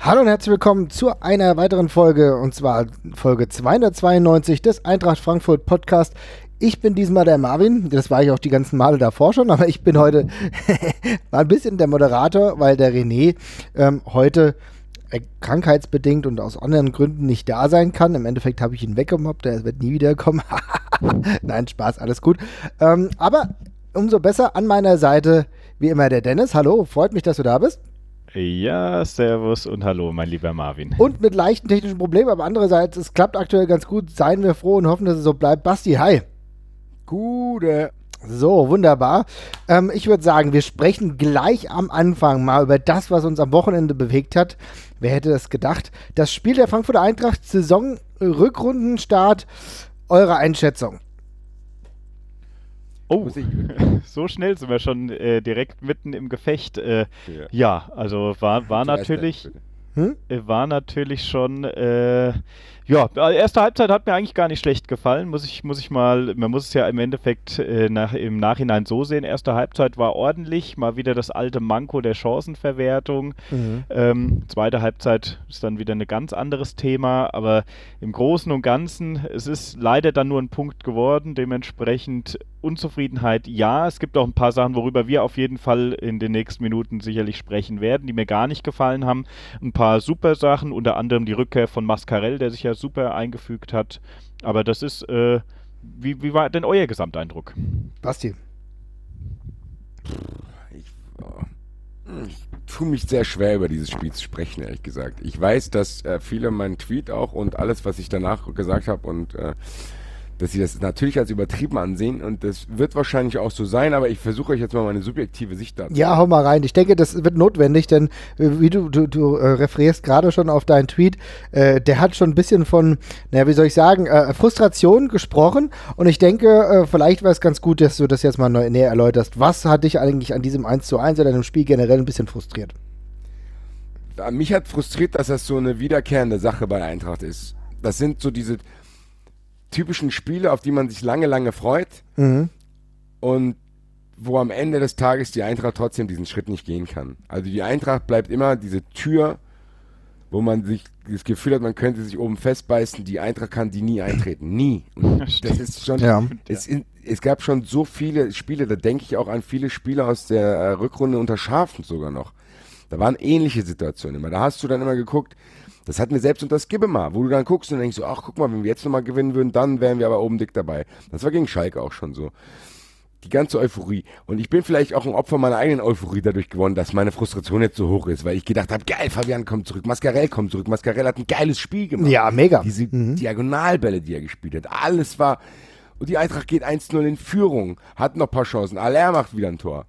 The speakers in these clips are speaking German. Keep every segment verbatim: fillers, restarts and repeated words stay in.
Hallo und herzlich willkommen zu einer weiteren Folge, und zwar Folge zweihundertzweiundneunzig des Eintracht Frankfurt Podcast. Ich bin diesmal der Marvin, das war ich auch die ganzen Male davor schon, aber ich bin heute mal ein bisschen der Moderator, weil der René ähm, heute äh, krankheitsbedingt und aus anderen Gründen nicht da sein kann. Im Endeffekt habe ich ihn weggemobbt, der wird nie wiederkommen. Nein, Spaß, alles gut. Ähm, aber umso besser an meiner Seite, wie immer, der Dennis. Hallo, freut mich, dass du da bist. Ja, servus und hallo, mein lieber Marvin. Und mit leichten technischen Problemen, aber andererseits, es klappt aktuell ganz gut. Seien wir froh und hoffen, dass es so bleibt. Basti, hi. Gute. So, wunderbar. Ähm, ich würde sagen, wir sprechen gleich am Anfang mal über das, was uns am Wochenende bewegt hat. Wer hätte das gedacht? Das Spiel der Frankfurter Eintracht, Saison-Rückrundenstart. Eure Einschätzung? Oh, so schnell sind wir schon äh, direkt mitten im Gefecht. Äh, ja. ja, also war, war natürlich hm? war natürlich schon äh, ja, erste Halbzeit hat mir eigentlich gar nicht schlecht gefallen, muss ich, muss ich mal, man muss es ja im Endeffekt äh, nach, im Nachhinein so sehen. Erste Halbzeit war ordentlich, mal wieder das alte Manko der Chancenverwertung. Mhm. Ähm, zweite Halbzeit ist dann wieder ein ganz anderes Thema, aber im Großen und Ganzen, es ist leider dann nur ein Punkt geworden, dementsprechend Unzufriedenheit, ja. Es gibt auch ein paar Sachen, worüber wir auf jeden Fall in den nächsten Minuten sicherlich sprechen werden, die mir gar nicht gefallen haben. Ein paar super Sachen, unter anderem die Rückkehr von Mascarell, der sich ja super eingefügt hat. Aber das ist, äh, wie, wie war denn euer Gesamteindruck? Basti? Ich, ich tue mich sehr schwer, über dieses Spiel zu sprechen, ehrlich gesagt. Ich weiß, dass äh, viele meinen Tweet auch und alles, was ich danach gesagt habe und äh, dass sie das natürlich als übertrieben ansehen und das wird wahrscheinlich auch so sein, aber ich versuche euch jetzt mal meine subjektive Sicht dazu. Ja, hau mal rein. Ich denke, das wird notwendig, denn äh, wie du, du, du äh, referierst gerade schon auf deinen Tweet, äh, der hat schon ein bisschen von, naja, wie soll ich sagen, äh, Frustration gesprochen und ich denke, äh, vielleicht wäre es ganz gut, dass du das jetzt mal neu, näher erläuterst. Was hat dich eigentlich an diesem eins zu eins oder dem Spiel generell ein bisschen frustriert? Mich hat frustriert, dass das so eine wiederkehrende Sache bei Eintracht ist. Das sind so diese typischen Spiele, auf die man sich lange, lange freut mhm. und wo am Ende des Tages die Eintracht trotzdem diesen Schritt nicht gehen kann. Also die Eintracht bleibt immer diese Tür, wo man sich das Gefühl hat, man könnte sich oben festbeißen, die Eintracht kann die nie eintreten. Nie. Und das ist schon, ja. es, es gab schon so viele Spiele, da denke ich auch an viele Spiele aus der äh, Rückrunde unter Schafen sogar noch. Da waren ähnliche Situationen immer. Da hast du dann immer geguckt, das hatten wir selbst unter Skibbe mal, wo du dann guckst und denkst so, ach guck mal, wenn wir jetzt nochmal gewinnen würden, dann wären wir aber oben dick dabei. Das war gegen Schalke auch schon so. Die ganze Euphorie. Und ich bin vielleicht auch ein Opfer meiner eigenen Euphorie dadurch geworden, dass meine Frustration jetzt so hoch ist, weil ich gedacht habe, geil, Fabian kommt zurück, Mascarell kommt zurück, Mascarell hat ein geiles Spiel gemacht. Ja, mega. Diese mhm. Diagonalbälle, die er gespielt hat, alles war, und die Eintracht geht eins null in Führung, hat noch ein paar Chancen, Aller macht wieder ein Tor.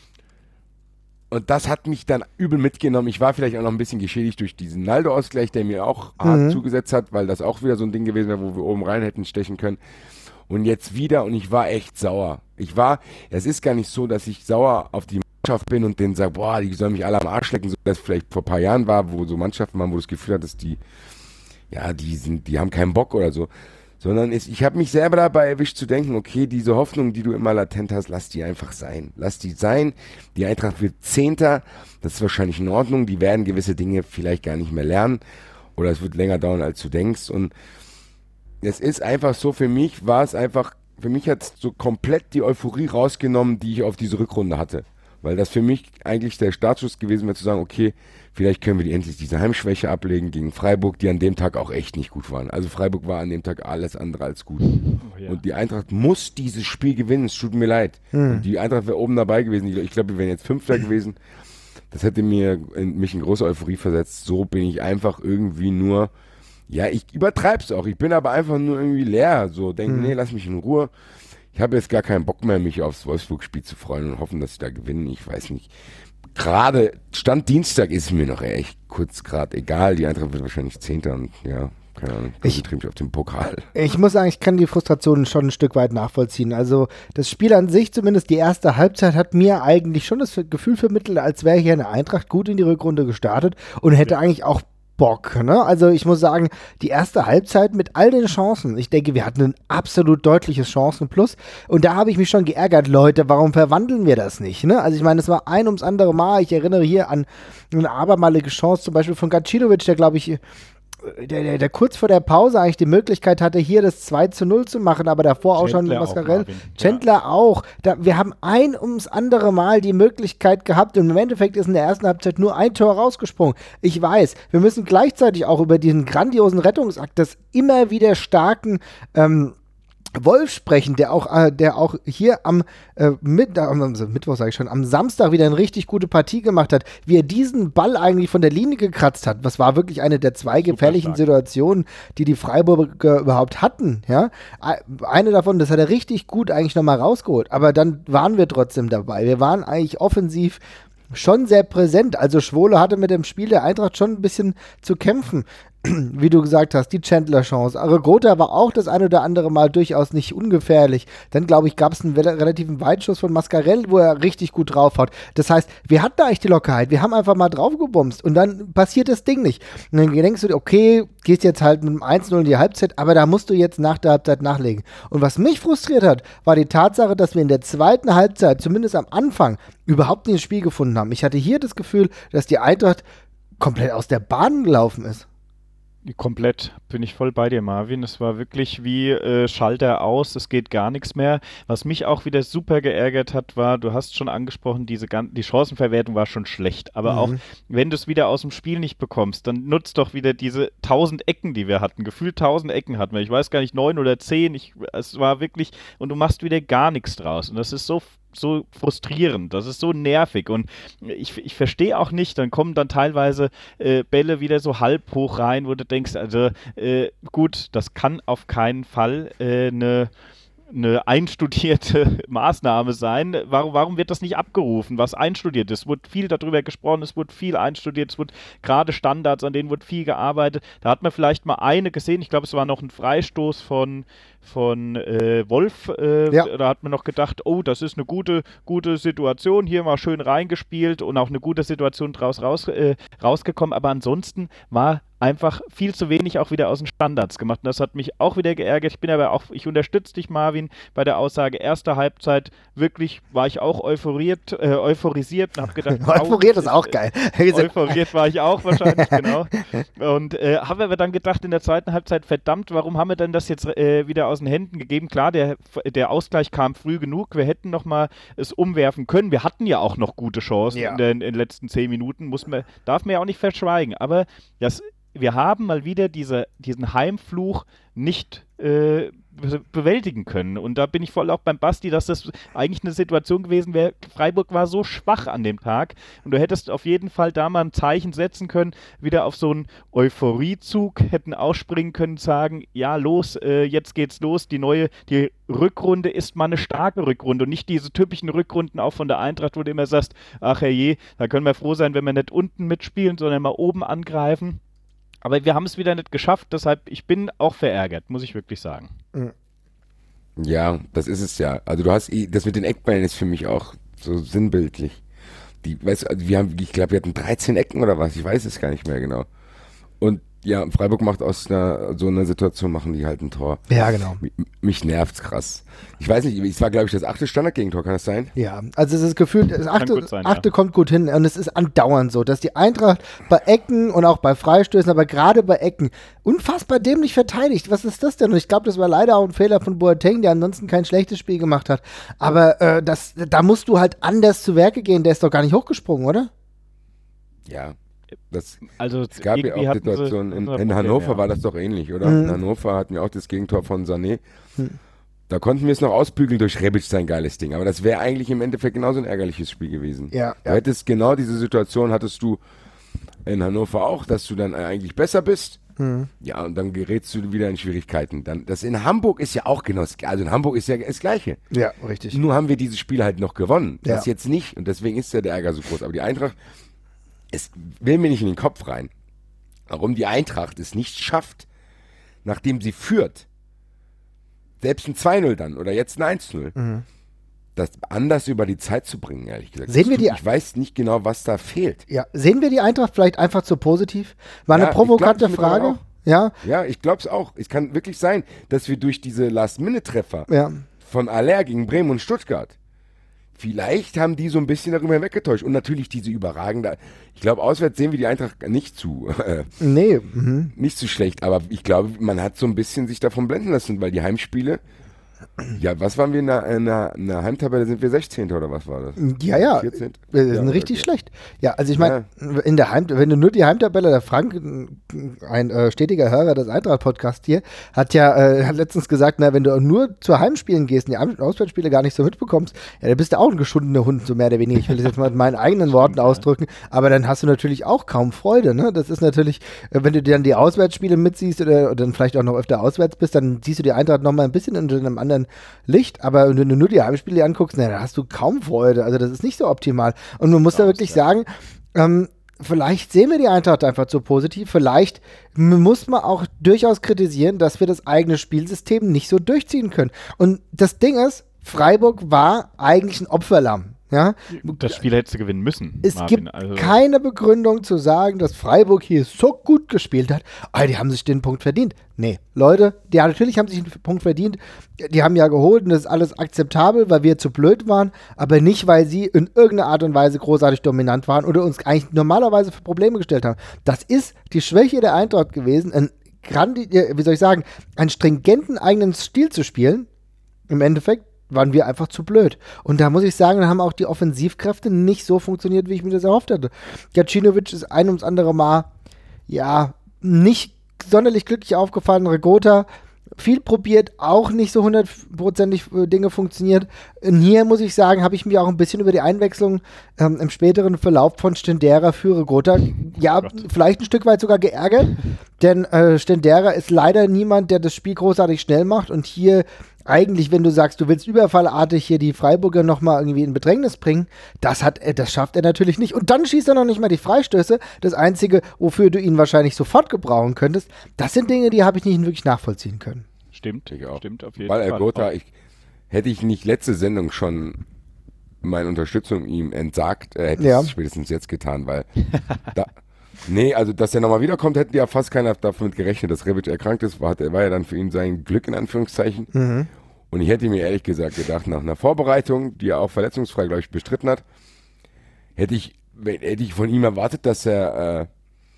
Und das hat mich dann übel mitgenommen. Ich war vielleicht auch noch ein bisschen geschädigt durch diesen Naldo-Ausgleich, der mir auch hart mhm. zugesetzt hat, weil das auch wieder so ein Ding gewesen wäre, wo wir oben rein hätten stechen können. Und jetzt wieder, und ich war echt sauer. Ich war, es ist gar nicht so, dass ich sauer auf die Mannschaft bin und denen sage, boah, die sollen mich alle am Arsch lecken, so dass es vielleicht vor ein paar Jahren war, wo so Mannschaften waren, wo du das Gefühl hattest, die, ja, die sind, die haben keinen Bock oder so. Sondern es, ich habe mich selber dabei erwischt zu denken, okay, diese Hoffnung, die du immer latent hast, lass die einfach sein. Lass die sein. Die Eintracht wird Zehnter, das ist wahrscheinlich in Ordnung. Die werden gewisse Dinge vielleicht gar nicht mehr lernen oder es wird länger dauern, als du denkst. Und es ist einfach so, für mich war es einfach, für mich hat es so komplett die Euphorie rausgenommen, die ich auf diese Rückrunde hatte. Weil das für mich eigentlich der Startschuss gewesen wäre, zu sagen, okay, vielleicht können wir die endlich diese Heimschwäche ablegen gegen Freiburg, die an dem Tag auch echt nicht gut waren. Also Freiburg war an dem Tag alles andere als gut. Oh, ja. Und die Eintracht muss dieses Spiel gewinnen, es tut mir leid. Hm. Die Eintracht wäre oben dabei gewesen, ich glaube, wir wären jetzt Fünfter gewesen. Das hätte mir in, mich in große Euphorie versetzt. So bin ich einfach irgendwie nur, ja, ich übertreib's auch, ich bin aber einfach nur irgendwie leer. So, denke, hm. nee, lass mich in Ruhe. Ich habe jetzt gar keinen Bock mehr, mich aufs Wolfsburg-Spiel zu freuen und hoffen, dass sie da gewinnen. Ich weiß nicht. Gerade Stand Dienstag ist mir noch echt kurz gerade egal. Die Eintracht wird wahrscheinlich Zehnter und ja, keine Ahnung, konzentriere mich auf den Pokal. Ich muss sagen, ich kann die Frustration schon ein Stück weit nachvollziehen. Also das Spiel an sich, zumindest die erste Halbzeit, hat mir eigentlich schon das Gefühl vermittelt, als wäre hier eine Eintracht gut in die Rückrunde gestartet und hätte ja. eigentlich auch Bock, ne? Also ich muss sagen, die erste Halbzeit mit all den Chancen, ich denke, wir hatten ein absolut deutliches Chancenplus und da habe ich mich schon geärgert, Leute, warum verwandeln wir das nicht, ne? Also ich meine, es war ein ums andere Mal, ich erinnere hier an eine abermalige Chance, zum Beispiel von Gacinovic, der glaube ich, der, der, der kurz vor der Pause eigentlich die Möglichkeit hatte, hier das zwei zu null zu machen, aber davor auch schon Mascarell. Chandler ja. auch. Da, wir haben ein ums andere Mal die Möglichkeit gehabt und im Endeffekt ist in der ersten Halbzeit nur ein Tor rausgesprungen. Ich weiß, wir müssen gleichzeitig auch über diesen grandiosen Rettungsakt des immer wieder starken ähm, Wolf sprechen, der auch, äh, der auch hier am, äh, mit, äh, am Mittwoch, sage ich schon, am Samstag wieder eine richtig gute Partie gemacht hat, wie er diesen Ball eigentlich von der Linie gekratzt hat. Das war wirklich eine der zwei Super gefährlichen stark. Situationen, die die Freiburger überhaupt hatten. Ja? Eine davon, das hat er richtig gut eigentlich nochmal rausgeholt, aber dann waren wir trotzdem dabei. Wir waren eigentlich offensiv schon sehr präsent. Also Schwole hatte mit dem Spiel der Eintracht schon ein bisschen zu kämpfen. Wie du gesagt hast, die Chandler-Chance. Arregota war auch das ein oder andere Mal durchaus nicht ungefährlich. Dann, glaube ich, gab es einen relativen Weitschuss von Mascarell, wo er richtig gut draufhaut. Das heißt, wir hatten eigentlich die Lockerheit. Wir haben einfach mal draufgebumst und dann passiert das Ding nicht. Und dann denkst du, okay, gehst jetzt halt mit einem eins null in die Halbzeit, aber da musst du jetzt nach der Halbzeit nachlegen. Und was mich frustriert hat, war die Tatsache, dass wir in der zweiten Halbzeit, zumindest am Anfang, überhaupt nicht ins Spiel gefunden haben. Ich hatte hier das Gefühl, dass die Eintracht komplett aus der Bahn gelaufen ist. Komplett, bin ich voll bei dir, Marvin. Es war wirklich wie äh, Schalter aus, es geht gar nichts mehr. Was mich auch wieder super geärgert hat, war, du hast schon angesprochen, diese gan- die Chancenverwertung war schon schlecht. Aber mhm. auch, wenn du es wieder aus dem Spiel nicht bekommst, dann nutzt doch wieder diese tausend Ecken, die wir hatten. Gefühlt tausend Ecken hatten wir. Ich weiß gar nicht, neun oder zehn. Ich, es war wirklich, und du machst wieder gar nichts draus. Und das ist so so frustrierend, das ist so nervig und ich, ich verstehe auch nicht, dann kommen dann teilweise äh, Bälle wieder so halb hoch rein, wo du denkst, also äh, gut, das kann auf keinen Fall eine äh, eine einstudierte Maßnahme sein. Warum, warum wird das nicht abgerufen, was einstudiert ist? Es wurde viel darüber gesprochen, es wurde viel einstudiert, es wurde gerade Standards, an denen wurde viel gearbeitet. Da hat man vielleicht mal eine gesehen, ich glaube, es war noch ein Freistoß von, von äh, Wolf. Äh, ja. Da hat man noch gedacht, oh, das ist eine gute, gute Situation, hier mal schön reingespielt und auch eine gute Situation draus raus, äh, rausgekommen. Aber ansonsten war einfach viel zu wenig auch wieder aus den Standards gemacht. Und das hat mich auch wieder geärgert. Ich bin aber auch, ich unterstütze dich, Marvin, bei der Aussage, erste Halbzeit, wirklich war ich auch euphoriert, äh, euphorisiert und habe gedacht, euphoriert ist auch geil. Euphoriert war ich auch wahrscheinlich, genau. Und äh, habe aber dann gedacht in der zweiten Halbzeit, verdammt, warum haben wir denn das jetzt äh, wieder aus den Händen gegeben? Klar, der, der Ausgleich kam früh genug, wir hätten noch mal es umwerfen können. Wir hatten ja auch noch gute Chancen ja. in, den, in den letzten zehn Minuten, muss man, darf man ja auch nicht verschweigen. Aber das wir haben mal wieder diese, diesen Heimfluch nicht äh, be- bewältigen können. Und da bin ich voll auch beim Basti, dass das eigentlich eine Situation gewesen wäre. Freiburg war so schwach an dem Tag und du hättest auf jeden Fall da mal ein Zeichen setzen können, wieder auf so einen Euphoriezug, hätten ausspringen können, sagen, ja los, äh, jetzt geht's los, die neue, die Rückrunde ist mal eine starke Rückrunde und nicht diese typischen Rückrunden auch von der Eintracht, wo du immer sagst, ach herrje, da können wir froh sein, wenn wir nicht unten mitspielen, sondern mal oben angreifen. Aber wir haben es wieder nicht geschafft, deshalb, ich bin auch verärgert, muss ich wirklich sagen. Ja, das ist es ja. Also du hast, das mit den Eckbällen ist für mich auch so sinnbildlich. Die, weißt du, wir haben, ich glaube, wir hatten dreizehn Ecken oder was, ich weiß es gar nicht mehr genau. Und ja, Freiburg macht aus einer, so einer Situation, machen die halt ein Tor. Ja, genau. Mich, mich nervt's krass. Ich weiß nicht, es war, glaube ich, das achte Standardgegentor, kann das sein? Ja, also es ist gefühlt, das achte, sein, achte ja. kommt gut hin und es ist andauernd so, dass die Eintracht bei Ecken und auch bei Freistößen, aber gerade bei Ecken, unfassbar dämlich verteidigt. Was ist das denn? Und ich glaube, das war leider auch ein Fehler von Boateng, der ansonsten kein schlechtes Spiel gemacht hat. Aber äh, das, da musst du halt anders zu Werke gehen, der ist doch gar nicht hochgesprungen, oder? Ja. Das, also es gab ja auch Situationen, in, in Hannover ja. war das doch ähnlich, oder? Mhm. In Hannover hatten wir auch das Gegentor von Sané. Mhm. Da konnten wir es noch ausbügeln durch Rebic, sein geiles Ding. Aber das wäre eigentlich im Endeffekt genauso ein ärgerliches Spiel gewesen. Ja, du ja. hättest genau diese Situation hattest du in Hannover auch, dass du dann eigentlich besser bist. Mhm. Ja, und dann gerätst du wieder in Schwierigkeiten. Dann, das in Hamburg ist ja auch genau das Gleiche. Also in Hamburg ist ja das Gleiche. Ja, richtig. Nur haben wir dieses Spiel halt noch gewonnen. Ja. Das jetzt nicht. Und deswegen ist ja der Ärger so groß. Aber die Eintracht, es will mir nicht in den Kopf rein, warum die Eintracht es nicht schafft, nachdem sie führt, selbst ein zwei null dann oder jetzt ein eins null, mhm. das anders über die Zeit zu bringen, ehrlich gesagt. Sehen wir die, ich weiß nicht genau, was da fehlt. Ja, sehen wir die Eintracht vielleicht einfach zu positiv? War eine ja, provokante ich glaub, Frage. Ja, ja ich glaube es auch. Es kann wirklich sein, dass wir durch diese Last-Minute-Treffer ja. von Aller gegen Bremen und Stuttgart, vielleicht haben die so ein bisschen darüber hinweggetäuscht. Und natürlich diese überragende, ich glaube, auswärts sehen wir die Eintracht nicht zu. Äh, nee. Mhm. Nicht zu schlecht, aber ich glaube, man hat so ein bisschen sich davon blenden lassen, weil die Heimspiele, ja, was waren wir in der, in der, in der Heimtabelle? Sind wir sechzehnter oder was war das? Ja, ja. vierzehnter Wir sind ja, richtig okay. schlecht. Ja, also ich meine, ja. in der Heim, wenn du nur die Heimtabelle, der Frank, ein äh, stetiger Hörer des Eintracht-Podcasts hier, hat ja äh, hat letztens gesagt, na, wenn du nur zu Heimspielen gehst und die Auswärtsspiele gar nicht so mitbekommst, ja, dann bist du auch ein geschundener Hund, so mehr oder weniger. Ich will das jetzt mal mit meinen eigenen Worten Stimmt, ausdrücken, ja. Aber dann hast du natürlich auch kaum Freude, ne? Das ist natürlich, äh, wenn du dann die Auswärtsspiele mitsiehst oder, oder dann vielleicht auch noch öfter auswärts bist, dann siehst du die Eintracht nochmal ein bisschen unter einem anderen Licht. Aber wenn du nur die Heimspiele anguckst, na, da hast du kaum Freude. Also das ist nicht so optimal. Und man muss da wirklich ja. sagen, ähm, vielleicht sehen wir die Eintracht einfach zu positiv. Vielleicht muss man auch durchaus kritisieren, dass wir das eigene Spielsystem nicht so durchziehen können. Und das Ding ist, Freiburg war eigentlich ein Opferlamm. Ja? Das Spiel hättest du gewinnen müssen. Es Marvin, gibt also keine Begründung zu sagen, dass Freiburg hier so gut gespielt hat. Oh, die haben sich den Punkt verdient. Nee, Leute, die ja, natürlich haben sich den Punkt verdient. Die haben ja geholt und das ist alles akzeptabel, weil wir zu blöd waren, aber nicht, weil sie in irgendeiner Art und Weise großartig dominant waren oder uns eigentlich normalerweise für Probleme gestellt haben. Das ist die Schwäche der Eintracht gewesen, ein grandi- wie soll ich sagen, einen stringenten eigenen Stil zu spielen. Im Endeffekt waren wir einfach zu blöd. Und da muss ich sagen, da haben auch die Offensivkräfte nicht so funktioniert, wie ich mir das erhofft hatte. Gacinovic ist ein ums andere Mal, ja, nicht sonderlich glücklich aufgefallen. Regota viel probiert, auch nicht so hundertprozentig Dinge funktioniert. Und hier muss ich sagen, habe ich mich auch ein bisschen über die Einwechslung ähm, im späteren Verlauf von Stendera für Regota, ja, oh vielleicht ein Stück weit sogar geärgert, denn äh, Stendera ist leider niemand, der das Spiel großartig schnell macht und hier eigentlich, wenn du sagst, du willst überfallartig hier die Freiburger nochmal irgendwie in Bedrängnis bringen, das hat er, das schafft er natürlich nicht. Und dann schießt er noch nicht mal die Freistöße. Das Einzige, wofür du ihn wahrscheinlich sofort gebrauchen könntest, das sind Dinge, die habe ich nicht wirklich nachvollziehen können. Stimmt, ich auch. Stimmt auf jeden Weil Fall. Gotha, ich, hätte ich nicht letzte Sendung schon meine Unterstützung ihm entsagt, äh, hätte ich Ja. es spätestens jetzt getan, weil da, nee, also dass er nochmal wiederkommt, hätte ja fast keiner damit gerechnet, dass Rebic erkrankt ist, war, war ja dann für ihn sein Glück in Anführungszeichen. Mhm. Und ich hätte mir ehrlich gesagt gedacht, nach einer Vorbereitung, die er auch verletzungsfrei, glaube ich, bestritten hat, hätte ich, hätte ich von ihm erwartet, dass er, äh,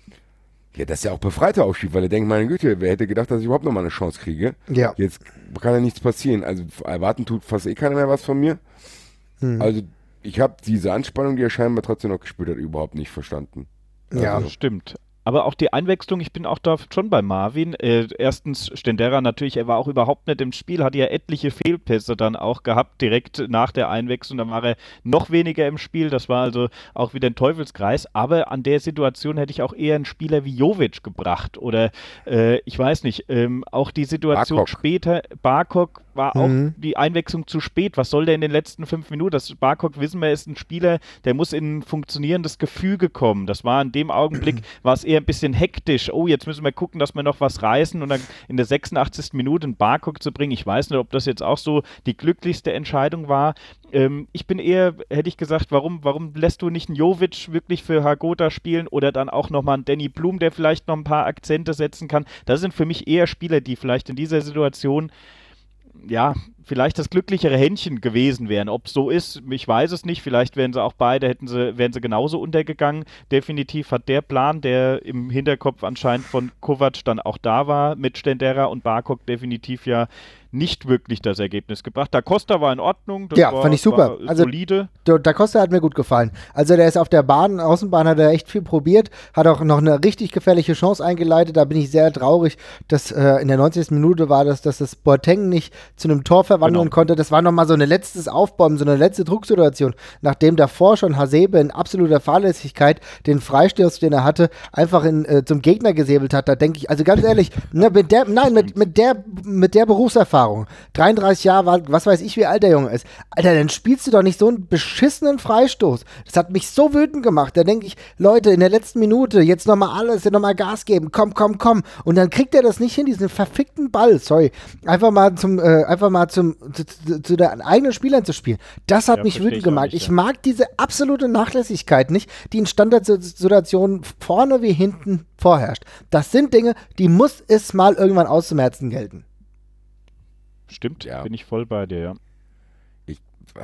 ja, dass er auch befreiter aufschiebt, weil er denkt, meine Güte, wer hätte gedacht, dass ich überhaupt nochmal eine Chance kriege? Ja. Jetzt kann ja nichts passieren. Also erwarten tut fast eh keiner mehr was von mir. Mhm. Also ich habe diese Anspannung, die er scheinbar trotzdem noch gespürt hat, überhaupt nicht verstanden. Ja, Also, Stimmt. Aber auch die Einwechslung, ich bin auch da schon bei Marvin. Äh, erstens, Stendera natürlich, er war auch überhaupt nicht im Spiel, hatte ja etliche Fehlpässe dann auch gehabt, direkt nach der Einwechslung. Dann war er noch weniger im Spiel, das war also auch wieder ein Teufelskreis. Aber an der Situation hätte ich auch eher einen Spieler wie Jovic gebracht. Oder äh, ich weiß nicht, ähm, auch die Situation Barkok. später, Barkok war auch Mhm. die Einwechslung zu spät. Was soll der in den letzten fünf Minuten? Das Barkok, wissen wir, ist ein Spieler, der muss in ein funktionierendes Gefüge kommen. Das war in dem Augenblick, war es eher ein bisschen hektisch. Oh, jetzt müssen wir gucken, dass wir noch was reißen und dann in der sechsundachtzigsten Minute einen Barkok zu bringen. Ich weiß nicht, ob das jetzt auch so die glücklichste Entscheidung war. Ähm, ich bin eher, hätte ich gesagt, warum, warum lässt du nicht einen Jovic wirklich für Hagota spielen oder dann auch nochmal einen Danny Blum, der vielleicht noch ein paar Akzente setzen kann? Das sind für mich eher Spieler, die vielleicht in dieser Situation ja, vielleicht das glücklichere Händchen gewesen wären. Ob es so ist, ich weiß es nicht. Vielleicht wären sie auch beide, hätten sie, wären sie genauso untergegangen. Definitiv hat der Plan, der im Hinterkopf anscheinend von Kovac dann auch da war, mit Stendera und Barkok definitiv ja nicht wirklich das Ergebnis gebracht. Da Costa war in Ordnung. Das Ja, war, fand ich super. War Also, solide. Da Da Costa hat mir gut gefallen. Also der ist auf der Bahn, Außenbahn hat er echt viel probiert, hat auch noch eine richtig gefährliche Chance eingeleitet. Da bin ich sehr traurig, dass äh, in der neunzigsten Minute war, dass, dass das Boateng nicht zu einem Tor verwandeln Genau. konnte. Das war nochmal so eine letztes Aufbäumen, so eine letzte Drucksituation, nachdem davor schon Hasebe in absoluter Fahrlässigkeit den Freistoß, den er hatte, einfach in, äh, zum Gegner gesäbelt hat. Da denke ich, also ganz ehrlich, ne, mit der, nein, mit, mit der, mit der Berufserfahrung, Lebenserfahrung. dreiunddreißig Jahre, was weiß ich, wie alt der Junge ist. Alter, dann spielst du doch nicht so einen beschissenen Freistoß. Das hat mich so wütend gemacht. Da denke ich, Leute, in der letzten Minute, jetzt nochmal alles, jetzt nochmal Gas geben, komm, komm, komm. Und dann kriegt er das nicht hin, diesen verfickten Ball, sorry, einfach mal zum, äh, einfach mal zum, zu, zu, zu den eigenen Spielern zu spielen. Das hat ja, mich wütend gemacht. Ich, ich mag diese absolute Nachlässigkeit nicht, die in Standardsituationen vorne wie hinten vorherrscht. Das sind Dinge, die muss es mal irgendwann auszumerzen gelten. Stimmt, ja. Bin ich voll bei dir, ja. Ich,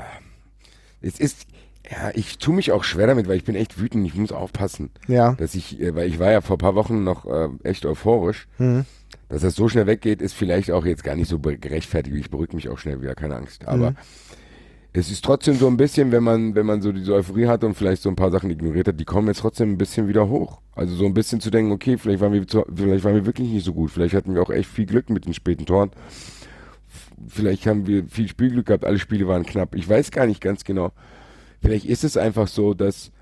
äh, es ist, ja, ich tue mich auch schwer damit, weil ich bin echt wütend, ich muss aufpassen. Ja. Dass ich, äh, weil ich war ja vor ein paar Wochen noch äh, echt euphorisch. Mhm. Dass das so schnell weggeht, ist vielleicht auch jetzt gar nicht so gerechtfertigt. Ich beruhige mich auch schnell wieder, keine Angst. Aber mhm. es ist trotzdem so ein bisschen, wenn man, wenn man so diese Euphorie hat und vielleicht so ein paar Sachen ignoriert hat, die kommen jetzt trotzdem ein bisschen wieder hoch. Also so ein bisschen zu denken, okay, vielleicht waren wir, zu, vielleicht waren wir wirklich nicht so gut. Vielleicht hatten wir auch echt viel Glück mit den späten Toren. Vielleicht haben wir viel Spielglück gehabt, alle Spiele waren knapp. Ich weiß gar nicht ganz genau. Vielleicht ist es einfach so, dass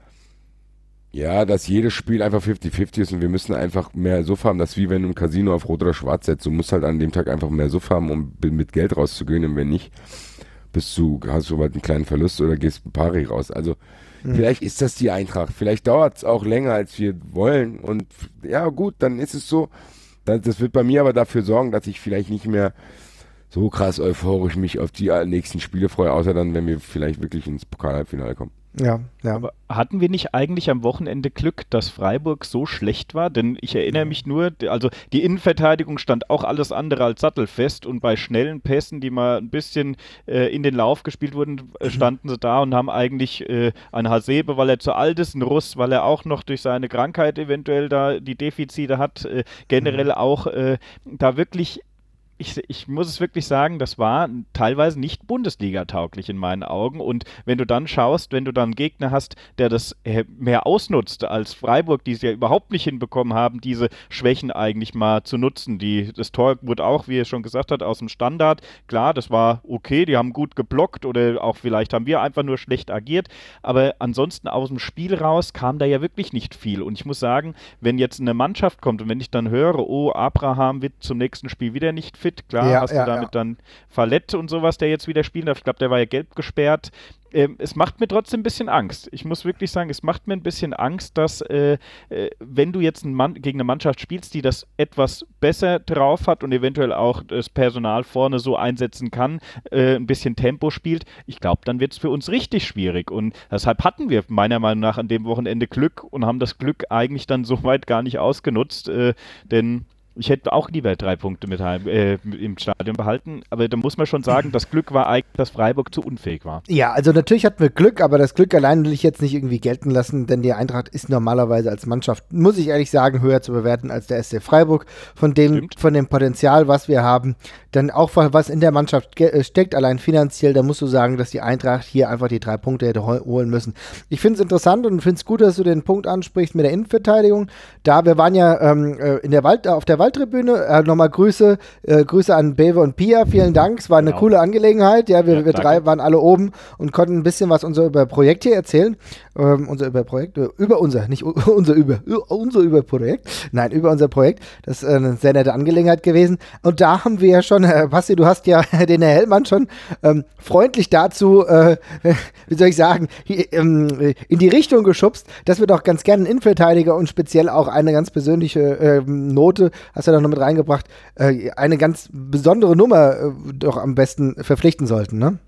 ja, dass jedes Spiel einfach fünfzig fünfzig ist und wir müssen einfach mehr Suff haben. Das ist wie wenn du im Casino auf Rot oder Schwarz setzt. Du musst halt an dem Tag einfach mehr Suff haben, um mit Geld rauszugehen. Und wenn nicht, bist du, hast du halt einen kleinen Verlust oder gehst pari raus. Also mhm. vielleicht ist das die Eintracht. Vielleicht dauert es auch länger, als wir wollen. Und ja gut, dann ist es so. Das wird bei mir aber dafür sorgen, dass ich vielleicht nicht mehr so krass euphorisch mich auf die nächsten Spiele freue, außer dann, wenn wir vielleicht wirklich ins Pokal-Halbfinale kommen. Ja, ja. Aber hatten wir nicht eigentlich am Wochenende Glück, dass Freiburg so schlecht war? Denn ich erinnere mich nur, also die Innenverteidigung stand auch alles andere als sattelfest und bei schnellen Pässen, die mal ein bisschen äh, in den Lauf gespielt wurden, äh, standen sie da und haben eigentlich äh, einen Hasebe, weil er zu alt ist, einen Russ, weil er auch noch durch seine Krankheit eventuell da die Defizite hat, äh, generell auch äh, da wirklich Ich, ich muss es wirklich sagen, das war teilweise nicht Bundesliga-tauglich in meinen Augen. Und wenn du dann schaust, wenn du dann einen Gegner hast, der das mehr ausnutzt als Freiburg, die es ja überhaupt nicht hinbekommen haben, diese Schwächen eigentlich mal zu nutzen. Die, das Tor wurde auch, wie er schon gesagt hat, aus dem Standard. Klar, das war okay, die haben gut geblockt oder auch vielleicht haben wir einfach nur schlecht agiert. Aber ansonsten aus dem Spiel raus kam da ja wirklich nicht viel. Und ich muss sagen, wenn jetzt eine Mannschaft kommt und wenn ich dann höre, oh, Abraham wird zum nächsten Spiel wieder nicht fit, klar, ja, hast ja, du damit ja. dann Verletzt und sowas, der jetzt wieder spielen darf. Ich glaube, der war ja gelb gesperrt. Ähm, es macht mir trotzdem ein bisschen Angst. Ich muss wirklich sagen, es macht mir ein bisschen Angst, dass äh, äh, wenn du jetzt einen Mann, gegen eine Mannschaft spielst, die das etwas besser drauf hat und eventuell auch das Personal vorne so einsetzen kann, äh, ein bisschen Tempo spielt, ich glaube, dann wird es für uns richtig schwierig. Und deshalb hatten wir meiner Meinung nach an dem Wochenende Glück und haben das Glück eigentlich dann so weit gar nicht ausgenutzt, äh, denn ich hätte auch lieber drei Punkte mit heim, äh, im Stadion behalten, aber da muss man schon sagen, das Glück war eigentlich, dass Freiburg zu unfähig war. Ja, also natürlich hatten wir Glück, aber das Glück allein will ich jetzt nicht irgendwie gelten lassen, denn die Eintracht ist normalerweise als Mannschaft, muss ich ehrlich sagen, höher zu bewerten als der S C Freiburg. Von dem, von dem Potenzial, was wir haben, dann auch was in der Mannschaft ge- steckt, allein finanziell, da musst du sagen, dass die Eintracht hier einfach die drei Punkte hätte hol- holen müssen. Ich finde es interessant und finde es gut, dass du den Punkt ansprichst mit der Innenverteidigung. Da, wir waren ja ähm, in der Wald, auf der Wald Tribüne. Äh, nochmal Grüße, äh, Grüße an Bewe und Pia. Vielen Dank. Es war eine genau. coole Angelegenheit. Ja, wir, ja, wir drei waren alle oben und konnten ein bisschen was unser über Projekt hier erzählen. Ähm, unser über Projekt, äh, über unser, nicht unser über, unser über Projekt. Nein, über unser Projekt. Das ist eine sehr nette Angelegenheit gewesen. Und da haben wir ja schon, äh, Basti, du hast ja den Herr Hellmann schon ähm, freundlich dazu, äh, wie soll ich sagen, hier, ähm, in die Richtung geschubst, dass wir doch ganz gerne einen Innenverteidiger und speziell auch eine ganz persönliche äh, Note, hast du da noch mit reingebracht, äh, eine ganz besondere Nummer äh, doch am besten verpflichten sollten, ne?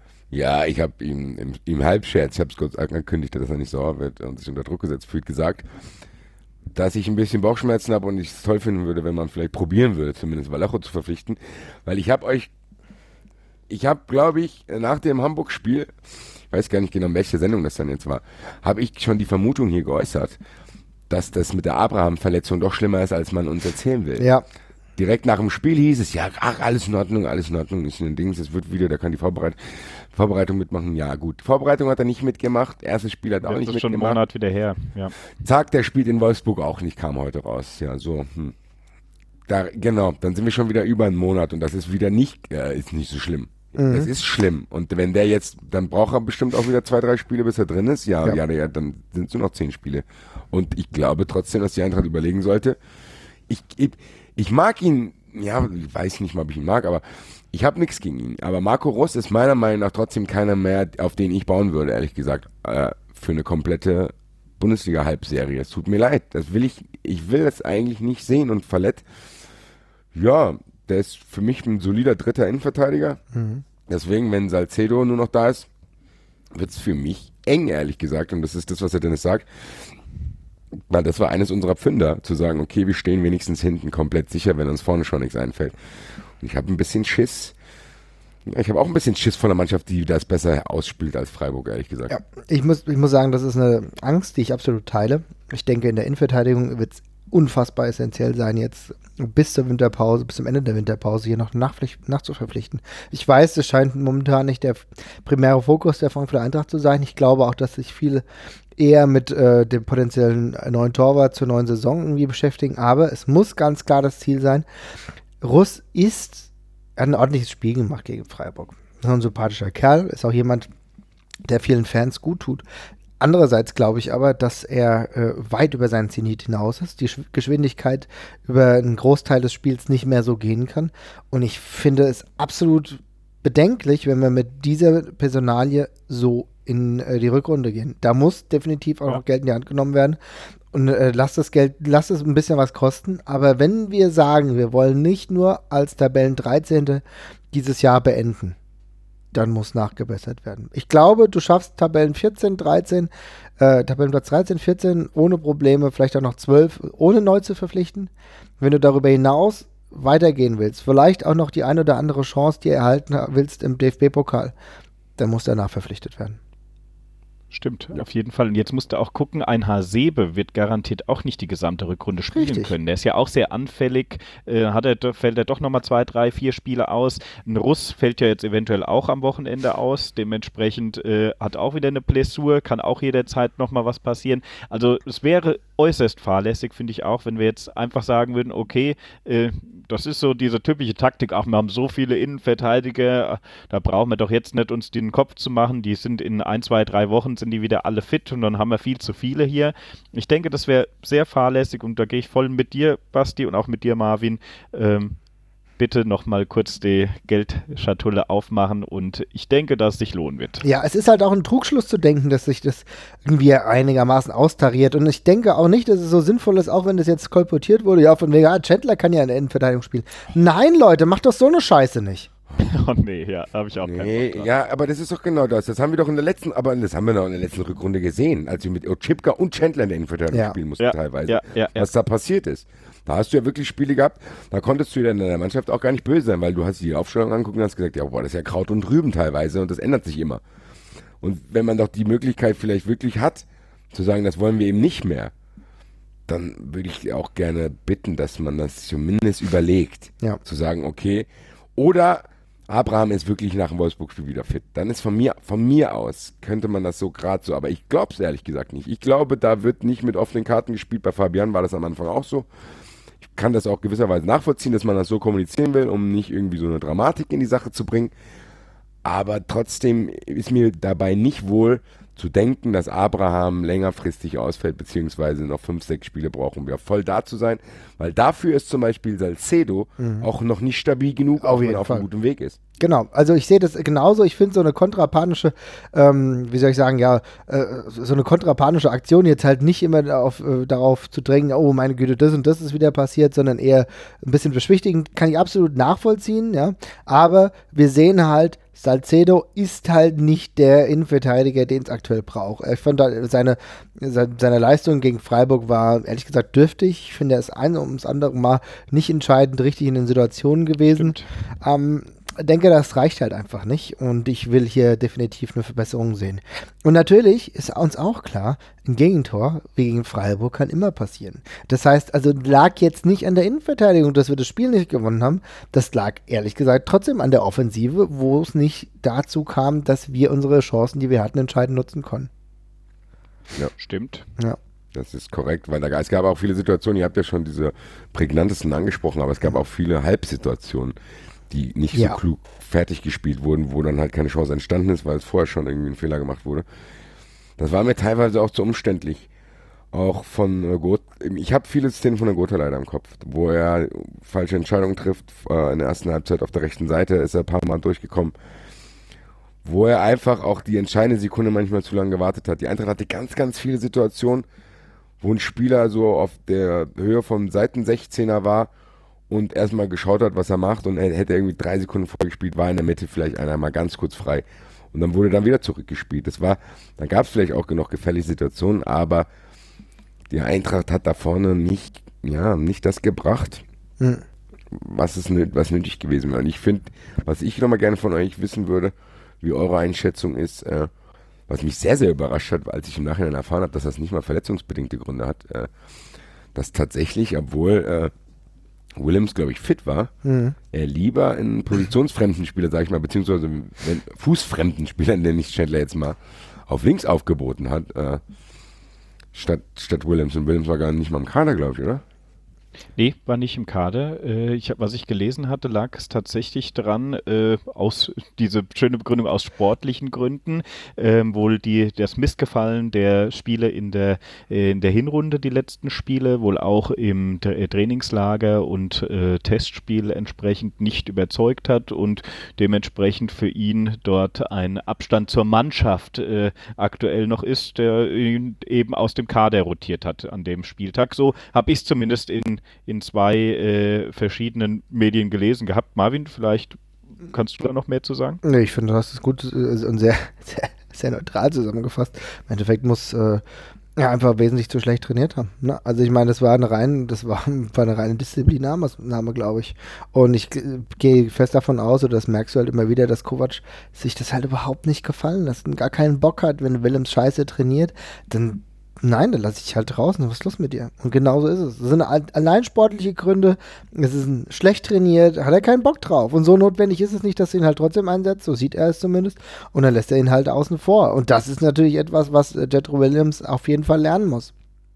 Ja, ich habe ihm im, im Halbscherz, ich habe es kurz angekündigt, dass er nicht sauer wird und sich unter Druck gesetzt fühlt, gesagt, dass ich ein bisschen Bauchschmerzen habe und ich es toll finden würde, wenn man vielleicht probieren würde, zumindest Vallejo zu verpflichten, weil ich habe euch, ich habe, glaube ich, nach dem Hamburg-Spiel, ich weiß gar nicht genau, welche Sendung das dann jetzt war, habe ich schon die Vermutung hier geäußert, dass das mit der Abraham-Verletzung doch schlimmer ist, als man uns erzählen will. Ja. Direkt nach dem Spiel hieß es, ja, ach, alles in Ordnung, alles in Ordnung, ist ein Ding, es wird wieder, da kann die Vorbereit- Vorbereitung mitmachen. Ja, gut. Vorbereitung hat er nicht mitgemacht, erstes Spiel hat er auch nicht mitgemacht. Das ist schon einen Monat wieder her, ja. Zack, der spielt in Wolfsburg auch nicht, kam heute raus. Ja, so, hm. Da, genau, dann sind wir schon wieder über einen Monat und das ist wieder nicht, äh, ist nicht so schlimm. Mhm. Das ist schlimm. Und wenn der jetzt, dann braucht er bestimmt auch wieder zwei, drei Spiele, bis er drin ist. Ja, ja, ja, ja dann sind es nur noch zehn Spiele. Und ich glaube trotzdem, dass die Eintracht überlegen sollte. Ich, ich, ich mag ihn, ja, ich weiß nicht mal, ob ich ihn mag, aber ich habe nichts gegen ihn, aber Marco Rus ist meiner Meinung nach trotzdem keiner mehr, auf den ich bauen würde, ehrlich gesagt, äh, für eine komplette Bundesliga-Halbserie. Es tut mir leid, das will ich, ich will das eigentlich nicht sehen und Verlet, ja, der ist für mich ein solider dritter Innenverteidiger. Mhm. Deswegen, wenn Salcedo nur noch da ist, wird es für mich eng, ehrlich gesagt, und das ist das, was der Dennis sagt. Weil das war eines unserer Pfünder, zu sagen, okay, wir stehen wenigstens hinten komplett sicher, wenn uns vorne schon nichts einfällt. Und ich habe ein bisschen Schiss. Ich habe auch ein bisschen Schiss von der Mannschaft, die das besser ausspielt als Freiburg, ehrlich gesagt. Ja, ich muss, ich muss sagen, das ist eine Angst, die ich absolut teile. Ich denke, in der Innenverteidigung wird es unfassbar essentiell sein, jetzt bis zur Winterpause, bis zum Ende der Winterpause hier noch nachzuverpflichten. Ich weiß, es scheint momentan nicht der primäre Fokus der Frankfurter Eintracht zu sein. Ich glaube auch, dass sich viele eher mit äh, dem potenziellen neuen Torwart zur neuen Saison irgendwie beschäftigen, aber es muss ganz klar das Ziel sein. Russ ist, hat ein ordentliches Spiel gemacht gegen Freiburg. Ist ein sympathischer Kerl, ist auch jemand, der vielen Fans gut tut. Andererseits glaube ich aber, dass er äh, weit über seinen Zenit hinaus ist, die Sch- Geschwindigkeit über einen Großteil des Spiels nicht mehr so gehen kann. Und ich finde es absolut bedenklich, wenn wir mit dieser Personalie so in äh, die Rückrunde gehen. Da muss definitiv auch ja. noch Geld in die Hand genommen werden. Und äh, lasst das Geld, lasst es ein bisschen was kosten. Aber wenn wir sagen, wir wollen nicht nur als Tabellen dreizehnte dieses Jahr beenden, dann muss nachgebessert werden. Ich glaube, du schaffst Tabellen vierzehn, dreizehn, äh, Tabellenplatz dreizehn, vierzehn ohne Probleme, vielleicht auch noch zwölf, ohne neu zu verpflichten. Wenn du darüber hinaus weitergehen willst, vielleicht auch noch die eine oder andere Chance, die du erhalten willst im D F B-Pokal, dann muss danach verpflichtet werden. Stimmt, ja. Auf jeden Fall. Und jetzt musst du auch gucken, ein Hasebe wird garantiert auch nicht die gesamte Rückrunde spielen Richtig. können. Der ist ja auch sehr anfällig. Äh, hat er, fällt er doch nochmal zwei, drei, vier Spiele aus. Ein Russ fällt ja jetzt eventuell auch am Wochenende aus. Dementsprechend äh, hat auch wieder eine Blessur. Kann auch jederzeit nochmal was passieren. Also es wäre äußerst fahrlässig, finde ich auch, wenn wir jetzt einfach sagen würden, okay, äh, das ist so diese typische Taktik. Ach, wir haben so viele Innenverteidiger. Da brauchen wir doch jetzt nicht uns den Kopf zu machen. Die sind in ein, zwei, drei Wochen sind die wieder alle fit und dann haben wir viel zu viele hier. Ich denke, das wäre sehr fahrlässig und da gehe ich voll mit dir, Basti, und auch mit dir, Marvin. Ähm, bitte nochmal kurz die Geldschatulle aufmachen und ich denke, dass es sich lohnen wird. Ja, es ist halt auch ein Trugschluss zu denken, dass sich das irgendwie einigermaßen austariert und ich denke auch nicht, dass es so sinnvoll ist, auch wenn das jetzt kolportiert wurde, ja, von wegen, ah, Chandler kann ja in der Innenverteidigung spielen. Nein, Leute, macht doch so eine Scheiße nicht. Oh nee, ja, habe ich auch nee, keinen Bock. Ja, aber das ist doch genau das. Das haben wir doch in der letzten, aber das haben wir noch in der letzten Rückrunde gesehen, als wir mit Otschipka und Chandler in der Innenverteidigung ja. spielen mussten ja, teilweise. Ja, ja, ja. Was da passiert ist. Da hast du ja wirklich Spiele gehabt, da konntest du in der Mannschaft auch gar nicht böse sein, weil du hast die Aufstellung angeguckt und hast gesagt, ja, boah, das ist ja Kraut und Rüben teilweise und das ändert sich immer. Und wenn man doch die Möglichkeit vielleicht wirklich hat, zu sagen, das wollen wir eben nicht mehr, dann würde ich auch gerne bitten, dass man das zumindest überlegt. Ja. Zu sagen, okay, oder Abraham ist wirklich nach dem Wolfsburg-Spiel wieder fit. Dann ist von mir, von mir aus, könnte man das so gerade so, aber ich glaube es ehrlich gesagt nicht. Ich glaube, da wird nicht mit offenen Karten gespielt. Bei Fabian war das am Anfang auch so. Ich kann das auch gewisserweise nachvollziehen, dass man das so kommunizieren will, um nicht irgendwie so eine Dramatik in die Sache zu bringen. Aber trotzdem ist mir dabei nicht wohl zu denken, dass Abraham längerfristig ausfällt, beziehungsweise noch fünf, sechs Spiele brauchen, um wieder voll da zu sein. Weil dafür ist zum Beispiel Salcedo mhm. auch noch nicht stabil genug, auch wenn er auf einem guten Weg ist. Genau, also ich sehe das genauso. Ich finde so eine kontrapanische, ähm, wie soll ich sagen, ja, äh, so eine kontrapanische Aktion jetzt halt nicht immer darauf, äh, darauf zu drängen, oh meine Güte, das und das ist wieder passiert, sondern eher ein bisschen beschwichtigend, kann ich absolut nachvollziehen, ja. Aber wir sehen halt, Salcedo ist halt nicht der Innenverteidiger, den es aktuell braucht. Ich fand seine, seine Leistung gegen Freiburg war ehrlich gesagt dürftig. Ich finde, er ist ein ums andere Mal nicht entscheidend richtig in den Situationen gewesen. Ähm, denke, das reicht halt einfach nicht und ich will hier definitiv eine Verbesserung sehen. Und natürlich ist uns auch klar, ein Gegentor wie gegen Freiburg kann immer passieren. Das heißt, also lag jetzt nicht an der Innenverteidigung, dass wir das Spiel nicht gewonnen haben. Das lag ehrlich gesagt trotzdem an der Offensive, wo es nicht dazu kam, dass wir unsere Chancen, die wir hatten, entscheidend nutzen konnten. Ja, stimmt. Ja. Das ist korrekt, weil da, es gab auch viele Situationen, ihr habt ja schon diese prägnantesten angesprochen, aber es gab auch viele Halbsituationen, die nicht ja. so klug fertig gespielt wurden, wo dann halt keine Chance entstanden ist, weil es vorher schon irgendwie ein Fehler gemacht wurde. Das war mir teilweise auch zu umständlich. auch von äh, Gotha. Ich habe viele Szenen von der Gotha leider im Kopf, wo er falsche Entscheidungen trifft. Äh, in der ersten Halbzeit auf der rechten Seite ist er ein paar Mal durchgekommen, wo er einfach auch die entscheidende Sekunde manchmal zu lange gewartet hat. Die Eintracht hatte ganz, ganz viele Situationen, wo ein Spieler so auf der Höhe vom Seitensechzehner war und erstmal geschaut hat, was er macht, und er hätte irgendwie drei Sekunden vorgespielt, war in der Mitte vielleicht einer mal ganz kurz frei. Und dann wurde dann wieder zurückgespielt. Das war, dann gab es vielleicht auch genug gefährliche Situationen, aber die Eintracht hat da vorne nicht, ja, nicht das gebracht, hm. was es was nötig gewesen wäre. Und ich finde, was ich nochmal gerne von euch wissen würde, wie eure Einschätzung ist, äh, was mich sehr, sehr überrascht hat, als ich im Nachhinein erfahren habe, dass das nicht mal verletzungsbedingte Gründe hat, äh, dass tatsächlich, obwohl äh, Willems, glaube ich, fit war, mhm. er lieber einen positionsfremden Spieler, sage ich mal, beziehungsweise wenn, fußfremden Spieler, nenne ich Chandler jetzt mal, auf links aufgeboten hat, äh, statt, statt Willems. Und Willems war gar nicht mal im Kader, glaube ich, oder? Nee, war nicht im Kader. Äh, ich, was ich gelesen hatte, lag es tatsächlich dran, äh, aus diese schöne Begründung aus sportlichen Gründen, äh, wohl die, das Missgefallen der Spiele in der, äh, in der Hinrunde, die letzten Spiele, wohl auch im Tra- Trainingslager und äh, Testspiel entsprechend nicht überzeugt hat und dementsprechend für ihn dort ein Abstand zur Mannschaft äh, aktuell noch ist, der ihn eben aus dem Kader rotiert hat an dem Spieltag. So habe ich es zumindest in in zwei äh, verschiedenen Medien gelesen gehabt. Marvin, vielleicht kannst du da noch mehr zu sagen? Nee, ich finde, du hast es gut und sehr, sehr, sehr neutral zusammengefasst. Im Endeffekt muss äh, ja einfach wesentlich zu schlecht trainiert haben. Ne? Also ich meine, das war eine rein, das war, war eine reine Disziplinarmaßnahme, glaube ich. Und ich äh, gehe fest davon aus, oder das merkst du halt immer wieder, dass Kovac sich das halt überhaupt nicht gefallen lässt und gar keinen Bock hat, wenn Willems scheiße trainiert, dann nein, dann lasse ich halt draußen. Was ist los mit dir? Und genauso ist es. Das sind allein sportliche Gründe. Es ist ein schlecht trainiert, hat er keinen Bock drauf. Und so notwendig ist es nicht, dass er ihn halt trotzdem einsetzt. So sieht er es zumindest. Und dann lässt er ihn halt außen vor. Und das ist natürlich etwas, was Jetro Willems auf jeden Fall lernen muss.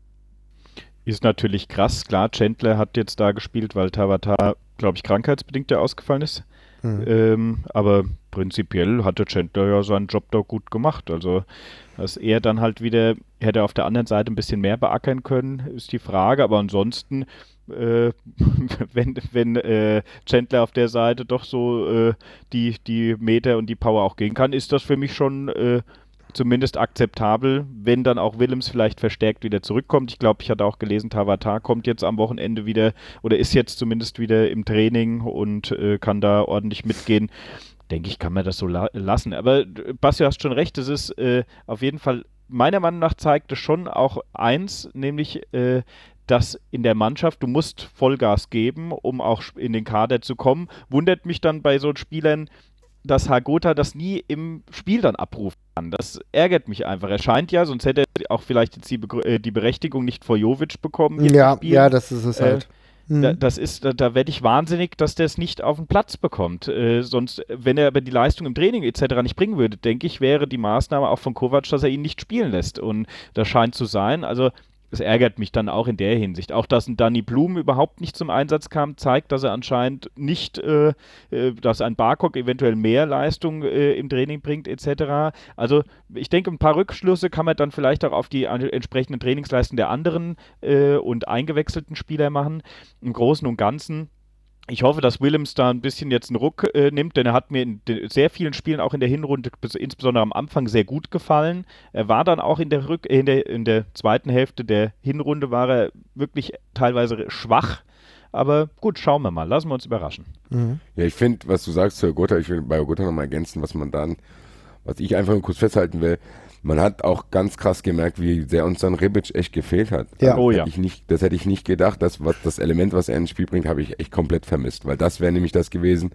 Ist natürlich krass. Klar, Chandler hat jetzt da gespielt, weil Tabata, glaube ich, krankheitsbedingt ja ausgefallen ist. Mhm. Ähm, aber prinzipiell hatte Chandler ja seinen Job da gut gemacht. Also, dass er dann halt wieder, hätte auf der anderen Seite ein bisschen mehr beackern können, ist die Frage. Aber ansonsten, äh, wenn, wenn äh, Chandler auf der Seite doch so äh, die, die Meter und die Power auch gehen kann, ist das für mich schon äh, zumindest akzeptabel, wenn dann auch Willems vielleicht verstärkt wieder zurückkommt. Ich glaube, ich hatte auch gelesen, Tabata kommt jetzt am Wochenende wieder oder ist jetzt zumindest wieder im Training und äh, kann da ordentlich mitgehen. Denke ich, kann man das so la- lassen. Aber Basti, du hast schon recht, es ist äh, auf jeden Fall, meiner Meinung nach zeigt es schon auch eins, nämlich äh, dass in der Mannschaft, du musst Vollgas geben, um auch in den Kader zu kommen. Wundert mich dann bei so Spielern, dass Hagota das nie im Spiel dann abrufen kann. Das ärgert mich einfach. Er scheint ja, sonst hätte er auch vielleicht jetzt die, Be- äh, die Berechtigung nicht vor Jovic bekommen. Ja, ja, das ist es halt. Äh, Da, das ist, da, da werde ich wahnsinnig, dass der es nicht auf den Platz bekommt. Äh, sonst, wenn er aber die Leistung im Training et cetera nicht bringen würde, denke ich, wäre die Maßnahme auch von Kovac, dass er ihn nicht spielen lässt. Und das scheint zu sein. Also es ärgert mich dann auch in der Hinsicht. Auch, dass ein Danny Blum überhaupt nicht zum Einsatz kam, zeigt, dass er anscheinend nicht, äh, äh, dass ein Barkok eventuell mehr Leistung äh, im Training bringt et cetera. Also ich denke, ein paar Rückschlüsse kann man dann vielleicht auch auf die an, entsprechenden Trainingsleistungen der anderen äh, und eingewechselten Spieler machen. Im Großen und Ganzen, ich hoffe, dass Willems da ein bisschen jetzt einen Ruck äh, nimmt, denn er hat mir in de- sehr vielen Spielen auch in der Hinrunde, insbesondere am Anfang, sehr gut gefallen. Er war dann auch in der, Rück- in der, in der zweiten Hälfte der Hinrunde war er wirklich teilweise schwach. Aber gut, schauen wir mal. Lassen wir uns überraschen. Mhm. Ja, ich finde, was du sagst zu Hagota, ich will bei Hagota nochmal ergänzen, was man dann, was ich einfach kurz festhalten will. Man hat auch ganz krass gemerkt, wie sehr uns dann Rebic echt gefehlt hat. Ja. Oh, das, ja. hätte ich nicht, das hätte ich nicht gedacht. Das, was, das Element, was er ins Spiel bringt, habe ich echt komplett vermisst. Weil das wäre nämlich das gewesen.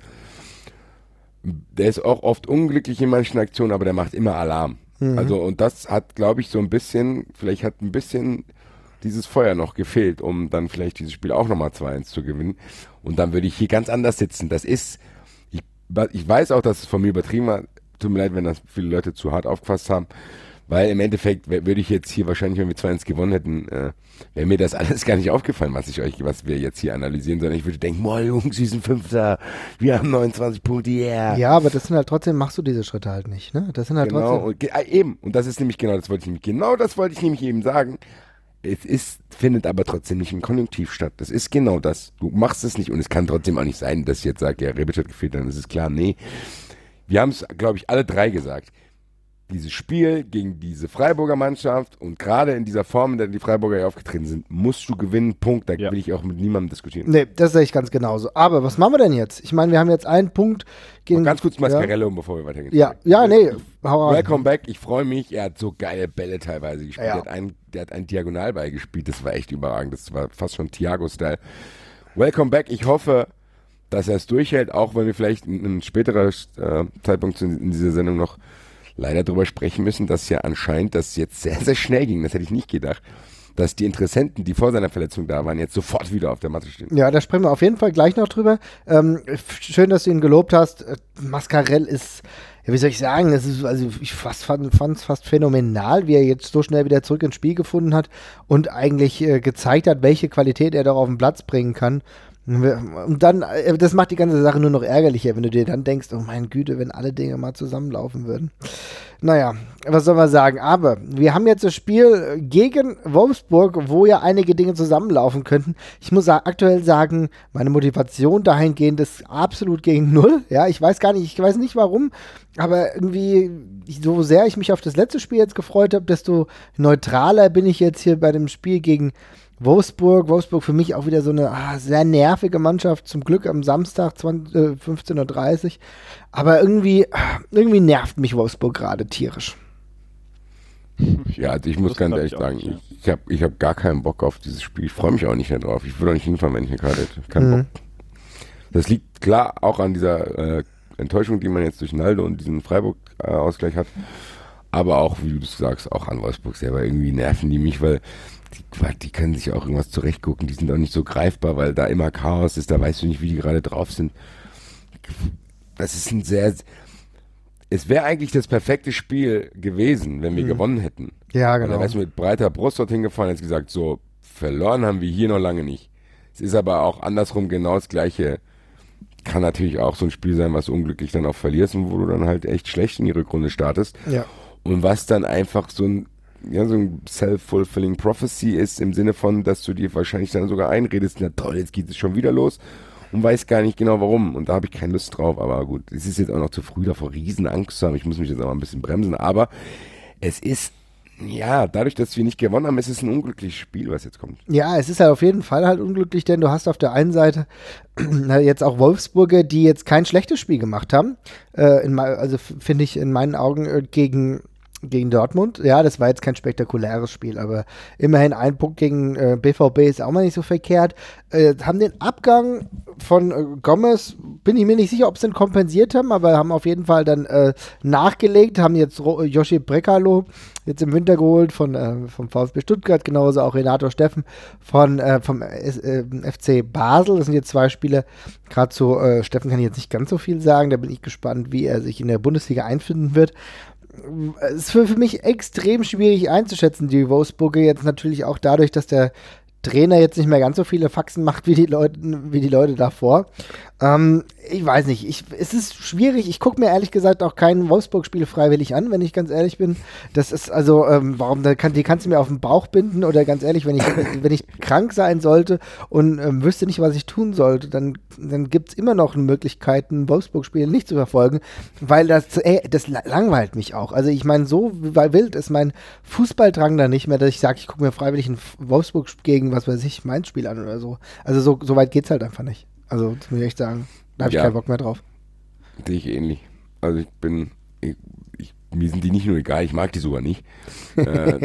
Der ist auch oft unglücklich in manchen Aktionen, aber der macht immer Alarm. Mhm. Also, und das hat, glaube ich, so ein bisschen, vielleicht hat ein bisschen dieses Feuer noch gefehlt, um dann vielleicht dieses Spiel auch nochmal zwei eins zu gewinnen. Und dann würde ich hier ganz anders sitzen. Das ist, ich, ich weiß auch, dass es von mir übertrieben war. Tut mir leid, wenn das viele Leute zu hart aufgefasst haben, weil im Endeffekt würde ich jetzt hier wahrscheinlich, wenn wir zwei eins gewonnen hätten, äh, wäre mir das alles gar nicht aufgefallen, was ich euch, was wir jetzt hier analysieren, sondern ich würde denken, boah Jungs, sie sind Fünfter, wir haben neunundzwanzig Punkte, yeah. Ja, aber das sind halt trotzdem, machst du diese Schritte halt nicht, ne? Das sind halt genau, trotzdem. und, äh, eben, und das ist nämlich genau, das wollte ich nämlich, genau das wollte ich nämlich eben sagen. Es ist, findet aber trotzdem nicht im Konjunktiv statt. Das ist genau das. Du machst es nicht und es kann trotzdem auch nicht sein, dass ich jetzt sage, ja, Rebic hat gefehlt, dann ist es klar. Nee, wir haben es, glaube ich, alle drei gesagt. Dieses Spiel gegen diese Freiburger Mannschaft und gerade in dieser Form, in der die Freiburger ja aufgetreten sind, musst du gewinnen, Punkt. Da ja. will ich auch mit niemandem diskutieren. Nee, das sehe ich ganz genauso. Aber was machen wir denn jetzt? Ich meine, wir haben jetzt einen Punkt gegen... Noch ganz kurz Mascarello, ja. bevor wir weitergehen. Ja, ja, nee. Hau Welcome back, ich freue mich. Er hat so geile Bälle teilweise gespielt. Ja. Der, hat einen, der hat einen Diagonalball gespielt, das war echt überragend. Das war fast schon Thiago-Style. Welcome back, ich hoffe, dass er es durchhält, auch wenn wir vielleicht in einem späteren äh, Zeitpunkt in, in dieser Sendung noch leider darüber sprechen müssen, dass ja anscheinend das jetzt sehr, sehr schnell ging. Das hätte ich nicht gedacht, dass die Interessenten, die vor seiner Verletzung da waren, jetzt sofort wieder auf der Matte stehen. Ja, da sprechen wir auf jeden Fall gleich noch drüber. Ähm, schön, dass du ihn gelobt hast. Mascarell ist, ja, wie soll ich sagen, es ist, also ich fast, fand es fast phänomenal, wie er jetzt so schnell wieder zurück ins Spiel gefunden hat und eigentlich äh, gezeigt hat, welche Qualität er doch auf den Platz bringen kann. Und dann, das macht die ganze Sache nur noch ärgerlicher, wenn du dir dann denkst, oh mein Güte, wenn alle Dinge mal zusammenlaufen würden. Naja, was soll man sagen? Aber wir haben jetzt das Spiel gegen Wolfsburg, wo ja einige Dinge zusammenlaufen könnten. Ich muss aktuell sagen, meine Motivation dahingehend ist absolut gegen Null. Ja, ich weiß gar nicht, ich weiß nicht warum, aber irgendwie, so sehr ich mich auf das letzte Spiel jetzt gefreut habe, desto neutraler bin ich jetzt hier bei dem Spiel gegen Wolfsburg, Wolfsburg für mich auch wieder so eine ah, sehr nervige Mannschaft, zum Glück am Samstag zwanzig, äh, fünfzehn Uhr dreißig, aber irgendwie, irgendwie nervt mich Wolfsburg gerade tierisch. Ja, also ich muss ganz ehrlich sagen, ich, ich habe ich hab gar keinen Bock auf dieses Spiel, ich freue mich auch nicht mehr drauf, ich würde auch nicht hinfahren, wenn ich hier gerade hätte, keinen mhm. Bock. Das liegt klar auch an dieser äh, Enttäuschung, die man jetzt durch Naldo und diesen Freiburg-Ausgleich äh, hat, aber auch, wie du sagst, auch an Wolfsburg selber, irgendwie nerven die mich, weil Die, die können sich auch irgendwas zurechtgucken, die sind auch nicht so greifbar, weil da immer Chaos ist, da weißt du nicht, wie die gerade drauf sind. Das ist ein sehr, es wäre eigentlich das perfekte Spiel gewesen, wenn wir mhm. gewonnen hätten. Ja, genau. Da wärst du mit breiter Brust dorthin gefahren und hättest gesagt, so, verloren haben wir hier noch lange nicht. Es ist aber auch andersrum genau das Gleiche. Kann natürlich auch so ein Spiel sein, was unglücklich dann auch verlierst und wo du dann halt echt schlecht in die Rückrunde startest. Ja. Und was dann einfach so ein ja, so ein self-fulfilling prophecy ist, im Sinne von, dass du dir wahrscheinlich dann sogar einredest, na toll, jetzt geht es schon wieder los und weiß gar nicht genau warum und da habe ich keine Lust drauf, aber gut, es ist jetzt auch noch zu früh davor, riesen Angst zu haben, ich muss mich jetzt auch mal ein bisschen bremsen, aber es ist, ja, dadurch, dass wir nicht gewonnen haben, ist es ein unglückliches Spiel, was jetzt kommt. Ja, es ist halt auf jeden Fall halt unglücklich, denn du hast auf der einen Seite jetzt auch Wolfsburger, die jetzt kein schlechtes Spiel gemacht haben, äh, in, also finde ich in meinen Augen äh, gegen Gegen Dortmund, ja, das war jetzt kein spektakuläres Spiel, aber immerhin ein Punkt gegen äh, B V B ist auch mal nicht so verkehrt. Äh, haben den Abgang von äh, Gomez, bin ich mir nicht sicher, ob sie den kompensiert haben, aber haben auf jeden Fall dann äh, nachgelegt, haben jetzt Ro- Joshi Brekalo jetzt im Winter geholt von, äh, vom VfB Stuttgart, genauso auch Renato Steffen von, äh, vom äh, F C Basel. Das sind jetzt zwei Spieler, gerade zu äh, Steffen kann ich jetzt nicht ganz so viel sagen, da bin ich gespannt, wie er sich in der Bundesliga einfinden wird. Es ist für, für mich extrem schwierig einzuschätzen, die Wolfsburger jetzt natürlich auch dadurch, dass der Trainer jetzt nicht mehr ganz so viele Faxen macht wie die Leute, wie die Leute davor. Ähm, ich weiß nicht, ich, es ist schwierig. Ich gucke mir ehrlich gesagt auch kein Wolfsburg-Spiel freiwillig an, wenn ich ganz ehrlich bin. Das ist also, ähm, warum, da kann, die kannst du mir auf den Bauch binden oder ganz ehrlich, wenn ich, wenn ich krank sein sollte und ähm, wüsste nicht, was ich tun sollte, dann, dann gibt es immer noch eine Möglichkeit, ein Wolfsburg-Spiel nicht zu verfolgen, weil das, ey, das langweilt mich auch. Also ich meine, so wild ist mein Fußballdrang da nicht mehr, dass ich sage, ich gucke mir freiwillig ein Wolfsburg gegen, was weiß ich, mein Spiel an oder so. Also so, so weit geht's halt einfach nicht. Also, das muss ich echt sagen. Da habe ich ja keinen Bock mehr drauf. Sehe ich ähnlich. Also ich bin, ich, ich, mir sind die nicht nur egal, ich mag die sogar nicht. äh.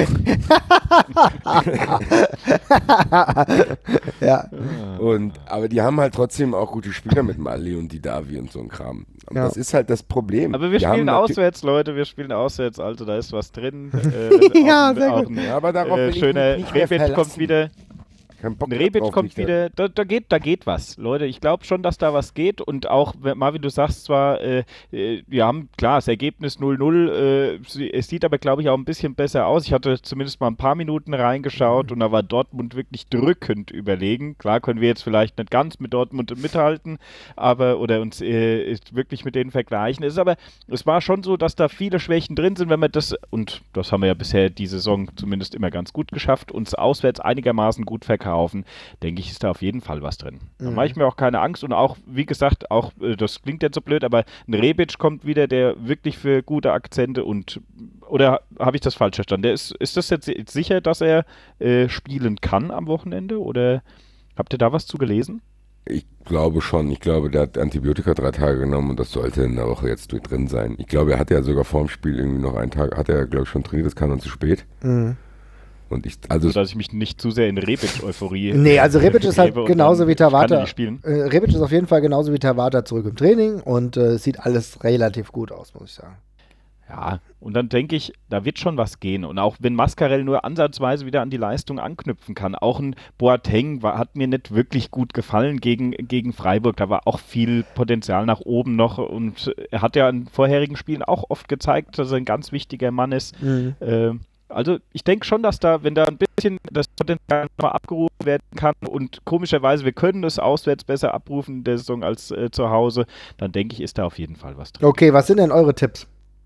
Ja. Und, aber die haben halt trotzdem auch gute Spieler mit Mali und Didavi und so ein Kram. Aber ja, das ist halt das Problem. Aber wir, wir spielen auswärts, Leute, wir spielen auswärts, also da ist was drin. Äh, ja, auch, sehr auch gut. Ein, ja, aber darauf äh, will schöner ich mich Rebet kommt wieder. Rebic kommt wieder, da, da, geht, da geht was. Leute, ich glaube schon, dass da was geht und auch, Marvin, du sagst zwar, äh, äh, wir haben, klar, das Ergebnis null null, äh, es sieht aber, glaube ich, auch ein bisschen besser aus. Ich hatte zumindest mal ein paar Minuten reingeschaut mhm. und da war Dortmund wirklich drückend überlegen. Klar können wir jetzt vielleicht nicht ganz mit Dortmund mithalten, aber, oder uns äh, wirklich mit denen vergleichen. Es ist aber, es war schon so, dass da viele Schwächen drin sind, wenn wir das, und das haben wir ja bisher die Saison zumindest immer ganz gut geschafft, uns auswärts einigermaßen gut verkaufen. Kaufen, denke ich, ist da auf jeden Fall was drin. Da mhm. mache ich mir auch keine Angst und auch, wie gesagt, auch, das klingt jetzt so blöd, aber ein Rebic kommt wieder, der wirklich für gute Akzente und, oder habe ich das falsch verstanden? Der ist, ist das jetzt sicher, dass er äh, spielen kann am Wochenende oder habt ihr da was zu gelesen? Ich glaube schon. Ich glaube, der hat Antibiotika drei Tage genommen und das sollte in der Woche jetzt drin sein. Ich glaube, er hat ja sogar vorm Spiel irgendwie noch einen Tag, hat er, glaube ich, schon trainiert, das kam dann zu spät. Mhm. Und ich, also, so, dass ich mich nicht zu sehr in Rebic-Euphorie. Nee, also Rebic ist halt genauso wie Tabata. Äh, Rebic ist auf jeden Fall genauso wie Tabata zurück im Training und äh, sieht alles relativ gut aus, muss ich sagen. Ja, und dann denke ich, da wird schon was gehen. Und auch wenn Mascarell nur ansatzweise wieder an die Leistung anknüpfen kann. Auch ein Boateng war, hat mir nicht wirklich gut gefallen gegen, gegen Freiburg. Da war auch viel Potenzial nach oben noch. Und er hat ja in vorherigen Spielen auch oft gezeigt, dass er ein ganz wichtiger Mann ist. Mhm. Äh, Also ich denke schon, dass da, wenn da ein bisschen das Potenzial noch abgerufen werden kann und komischerweise, wir können es auswärts besser abrufen in der Saison als äh, zu Hause, dann denke ich, ist da auf jeden Fall was drin. Okay, was sind denn eure Tipps?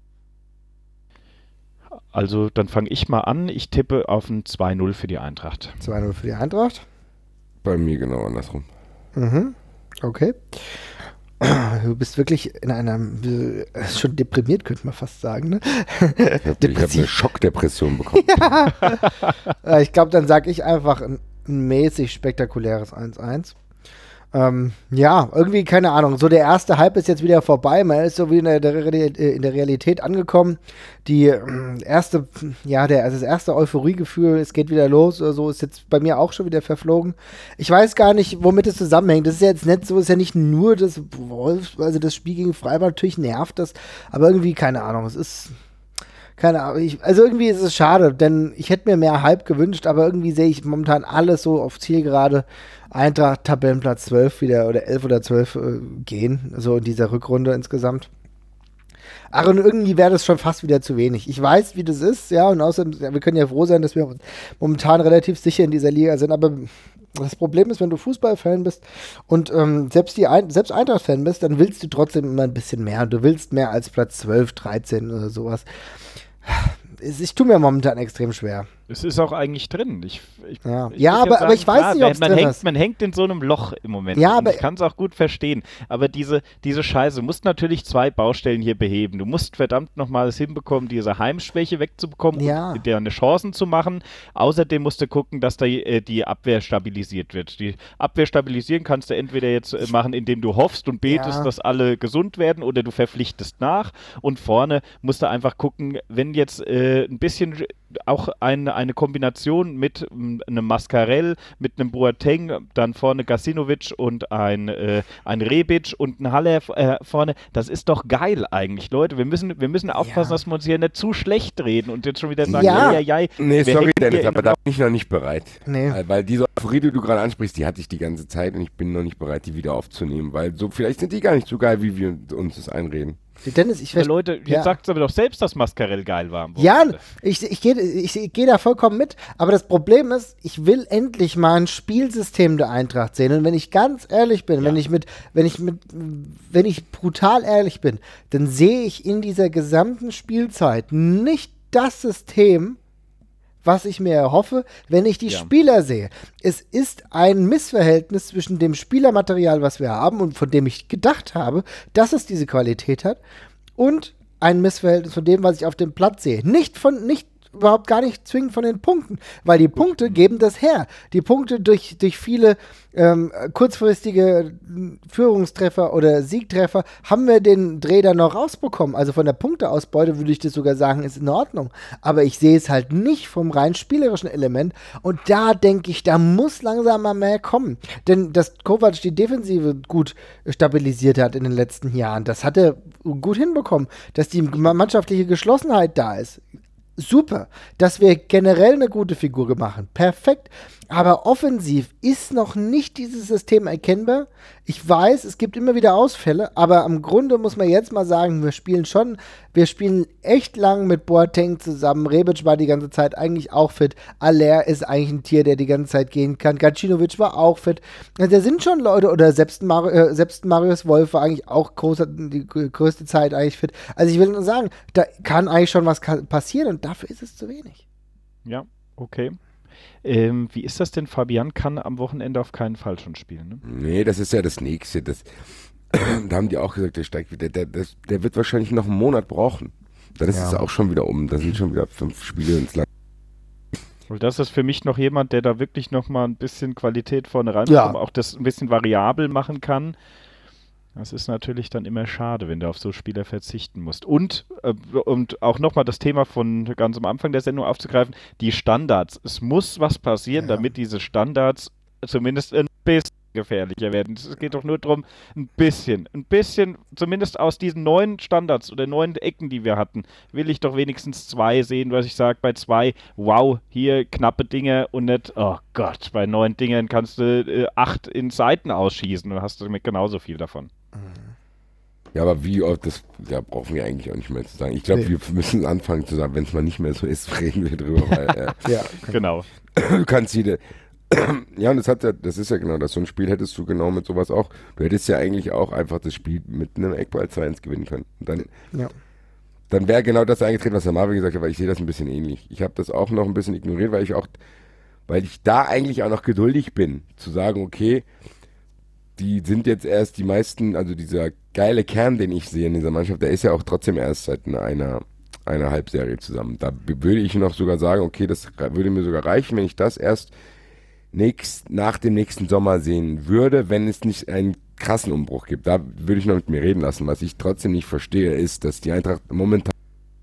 Also dann fange ich mal an. Ich tippe auf ein zwei null für die Eintracht. zwei null für die Eintracht? Bei mir genau andersrum. Mhm, okay. Du bist wirklich in einer, schon deprimiert, könnte man fast sagen, ne? Ich habe eine Schockdepression bekommen. Ja. Ich glaube, dann sage ich einfach ein, ein mäßig spektakuläres eins eins. Ähm, ja, irgendwie, keine Ahnung, so der erste Hype ist jetzt wieder vorbei, man ist so wie in der, der, in der Realität angekommen. Die äh, erste, ja, der, also das erste Euphoriegefühl, es geht wieder los, oder so, ist jetzt bei mir auch schon wieder verflogen. Ich weiß gar nicht, womit es zusammenhängt. Das ist ja jetzt nicht so, ist ja nicht nur das Wolf, also das Spiel gegen Freiburg, natürlich nervt das, aber irgendwie, keine Ahnung, es ist... Keine Ahnung, ich, also irgendwie ist es schade, denn ich hätte mir mehr Hype gewünscht, aber irgendwie sehe ich momentan alles so auf Zielgerade. Eintracht Tabellenplatz zwölf wieder oder elf oder zwölf äh, gehen, so in dieser Rückrunde insgesamt. Ach, und irgendwie wäre das schon fast wieder zu wenig. Ich weiß, wie das ist, ja, und außerdem, ja, wir können ja froh sein, dass wir momentan relativ sicher in dieser Liga sind, aber das Problem ist, wenn du Fußballfan bist und ähm, selbst, die Ein- selbst Eintracht-Fan bist, dann willst du trotzdem immer ein bisschen mehr. Du willst mehr als Platz zwölf, dreizehn oder sowas. Ich tue mir momentan extrem schwer. Es ist auch eigentlich drin. Ich, ich, ja, ich ja aber, sagen, aber ich weiß klar, nicht, ob es drin hängt, ist. Man hängt in so einem Loch im Moment. Ja, aber ich kann es auch gut verstehen. Aber diese, diese Scheiße, du musst natürlich zwei Baustellen hier beheben. Du musst verdammt nochmal es hinbekommen, diese Heimschwäche wegzubekommen ja. und dir eine Chancen zu machen. Außerdem musst du gucken, dass da, äh, die Abwehr stabilisiert wird. Die Abwehr stabilisieren kannst du entweder jetzt äh, machen, indem du hoffst und betest, ja. dass alle gesund werden, oder du verpflichtest nach. Und vorne musst du einfach gucken, wenn jetzt äh, ein bisschen auch eine, eine Kombination mit einem Mascarell, mit einem Boateng, dann vorne Gacinovic und ein, äh, ein Rebic und ein Haller äh, vorne. Das ist doch geil eigentlich, Leute. Wir müssen, wir müssen aufpassen, ja. dass wir uns hier nicht zu schlecht reden und jetzt schon wieder sagen, ja, ja, ja, ja. Nee, sorry, Dennis, aber da bin ich noch nicht bereit. Nee. Weil diese Euphorie, die du gerade ansprichst, die hatte ich die ganze Zeit und ich bin noch nicht bereit, die wieder aufzunehmen, weil so vielleicht sind die gar nicht so geil, wie wir uns das einreden. Dennis, ich aber Leute, jetzt ja. sagt es aber doch selbst, dass Mascarell geil war. Ja, ich, ich gehe ich, ich geh da vollkommen mit, aber das Problem ist, ich will endlich mal ein Spielsystem der Eintracht sehen, und wenn ich ganz ehrlich bin, ja. wenn ich mit, wenn ich mit, wenn ich brutal ehrlich bin, dann sehe ich in dieser gesamten Spielzeit nicht das System, was ich mir erhoffe, wenn ich die ja. Spieler sehe. Es ist ein Missverhältnis zwischen dem Spielermaterial, was wir haben und von dem ich gedacht habe, dass es diese Qualität hat, und ein Missverhältnis von dem, was ich auf dem Platz sehe. Nicht von, nicht überhaupt gar nicht zwingend von den Punkten, weil die Punkte geben das her. Die Punkte durch, durch viele ähm, kurzfristige Führungstreffer oder Siegtreffer haben wir den Dreh dann noch rausbekommen. Also von der Punkteausbeute würde ich das sogar sagen, ist in Ordnung. Aber ich sehe es halt nicht vom rein spielerischen Element, und da denke ich, da muss langsam mal mehr kommen. Denn dass Kovac die Defensive gut stabilisiert hat in den letzten Jahren, das hat er gut hinbekommen. Dass die mannschaftliche Geschlossenheit da ist, super, dass wir generell eine gute Figur machen, perfekt, aber offensiv ist noch nicht dieses System erkennbar. Ich weiß, es gibt immer wieder Ausfälle, aber am Grunde muss man jetzt mal sagen, wir spielen schon, wir spielen echt lang mit Boateng zusammen, Rebic war die ganze Zeit eigentlich auch fit, Aller ist eigentlich ein Tier, der die ganze Zeit gehen kann, Gacinovic war auch fit, also da sind schon Leute, oder selbst, Mar- äh, selbst Marius Wolf war eigentlich auch groß, die größte Zeit eigentlich fit, also ich will nur sagen, da kann eigentlich schon was ka- passieren und dafür ist es zu wenig. Ja, okay. Ähm, wie ist das denn? Fabian kann am Wochenende auf keinen Fall schon spielen, ne? Nee, das ist ja das Nächste. Das, da haben die auch gesagt, der steigt wieder. Der, der, der wird wahrscheinlich noch einen Monat brauchen. Dann ist ja. es auch schon wieder um. Da sind schon wieder fünf Spiele ins Land. Und das ist für mich noch jemand, der da wirklich noch mal ein bisschen Qualität vorne reinkommt, ja. auch das ein bisschen variabel machen kann. Das ist natürlich dann immer schade, wenn du auf so Spieler verzichten musst. Und, äh, und auch nochmal das Thema von ganz am Anfang der Sendung aufzugreifen, die Standards. Es muss was passieren, ja. damit diese Standards zumindest ein bisschen gefährlicher werden. Es geht doch nur darum, ein bisschen, ein bisschen, zumindest aus diesen neuen Standards oder neuen Ecken, die wir hatten, will ich doch wenigstens zwei sehen, was ich sage, bei zwei, wow, hier knappe Dinge und nicht, oh Gott, bei neun Dingern kannst du äh, acht in Seiten ausschießen und hast damit genauso viel davon. Ja, aber wie oft, das ja, brauchen wir eigentlich auch nicht mehr zu sagen. Ich glaube, nee. wir müssen anfangen zu sagen, wenn es mal nicht mehr so ist, reden wir drüber. Weil, äh, ja, genau. Du kannst jede, ja, und das hat ja, das ist ja genau das, so ein Spiel hättest du genau mit sowas auch, du hättest ja eigentlich auch einfach das Spiel mit einem Eckball zwei eins gewinnen können. Und dann, ja. dann wäre genau das eingetreten, was der Marvin gesagt hat, weil ich sehe das ein bisschen ähnlich. Ich habe das auch noch ein bisschen ignoriert, weil ich auch, weil ich da eigentlich auch noch geduldig bin, zu sagen, okay, die sind jetzt erst die meisten, also dieser geile Kern, den ich sehe in dieser Mannschaft, der ist ja auch trotzdem erst seit einer, einer Halbserie zusammen. Da würde ich noch sogar sagen, okay, das würde mir sogar reichen, wenn ich das erst nächst, nach dem nächsten Sommer sehen würde, wenn es nicht einen krassen Umbruch gibt. Da würde ich noch mit mir reden lassen. Was ich trotzdem nicht verstehe, ist, dass die Eintracht momentan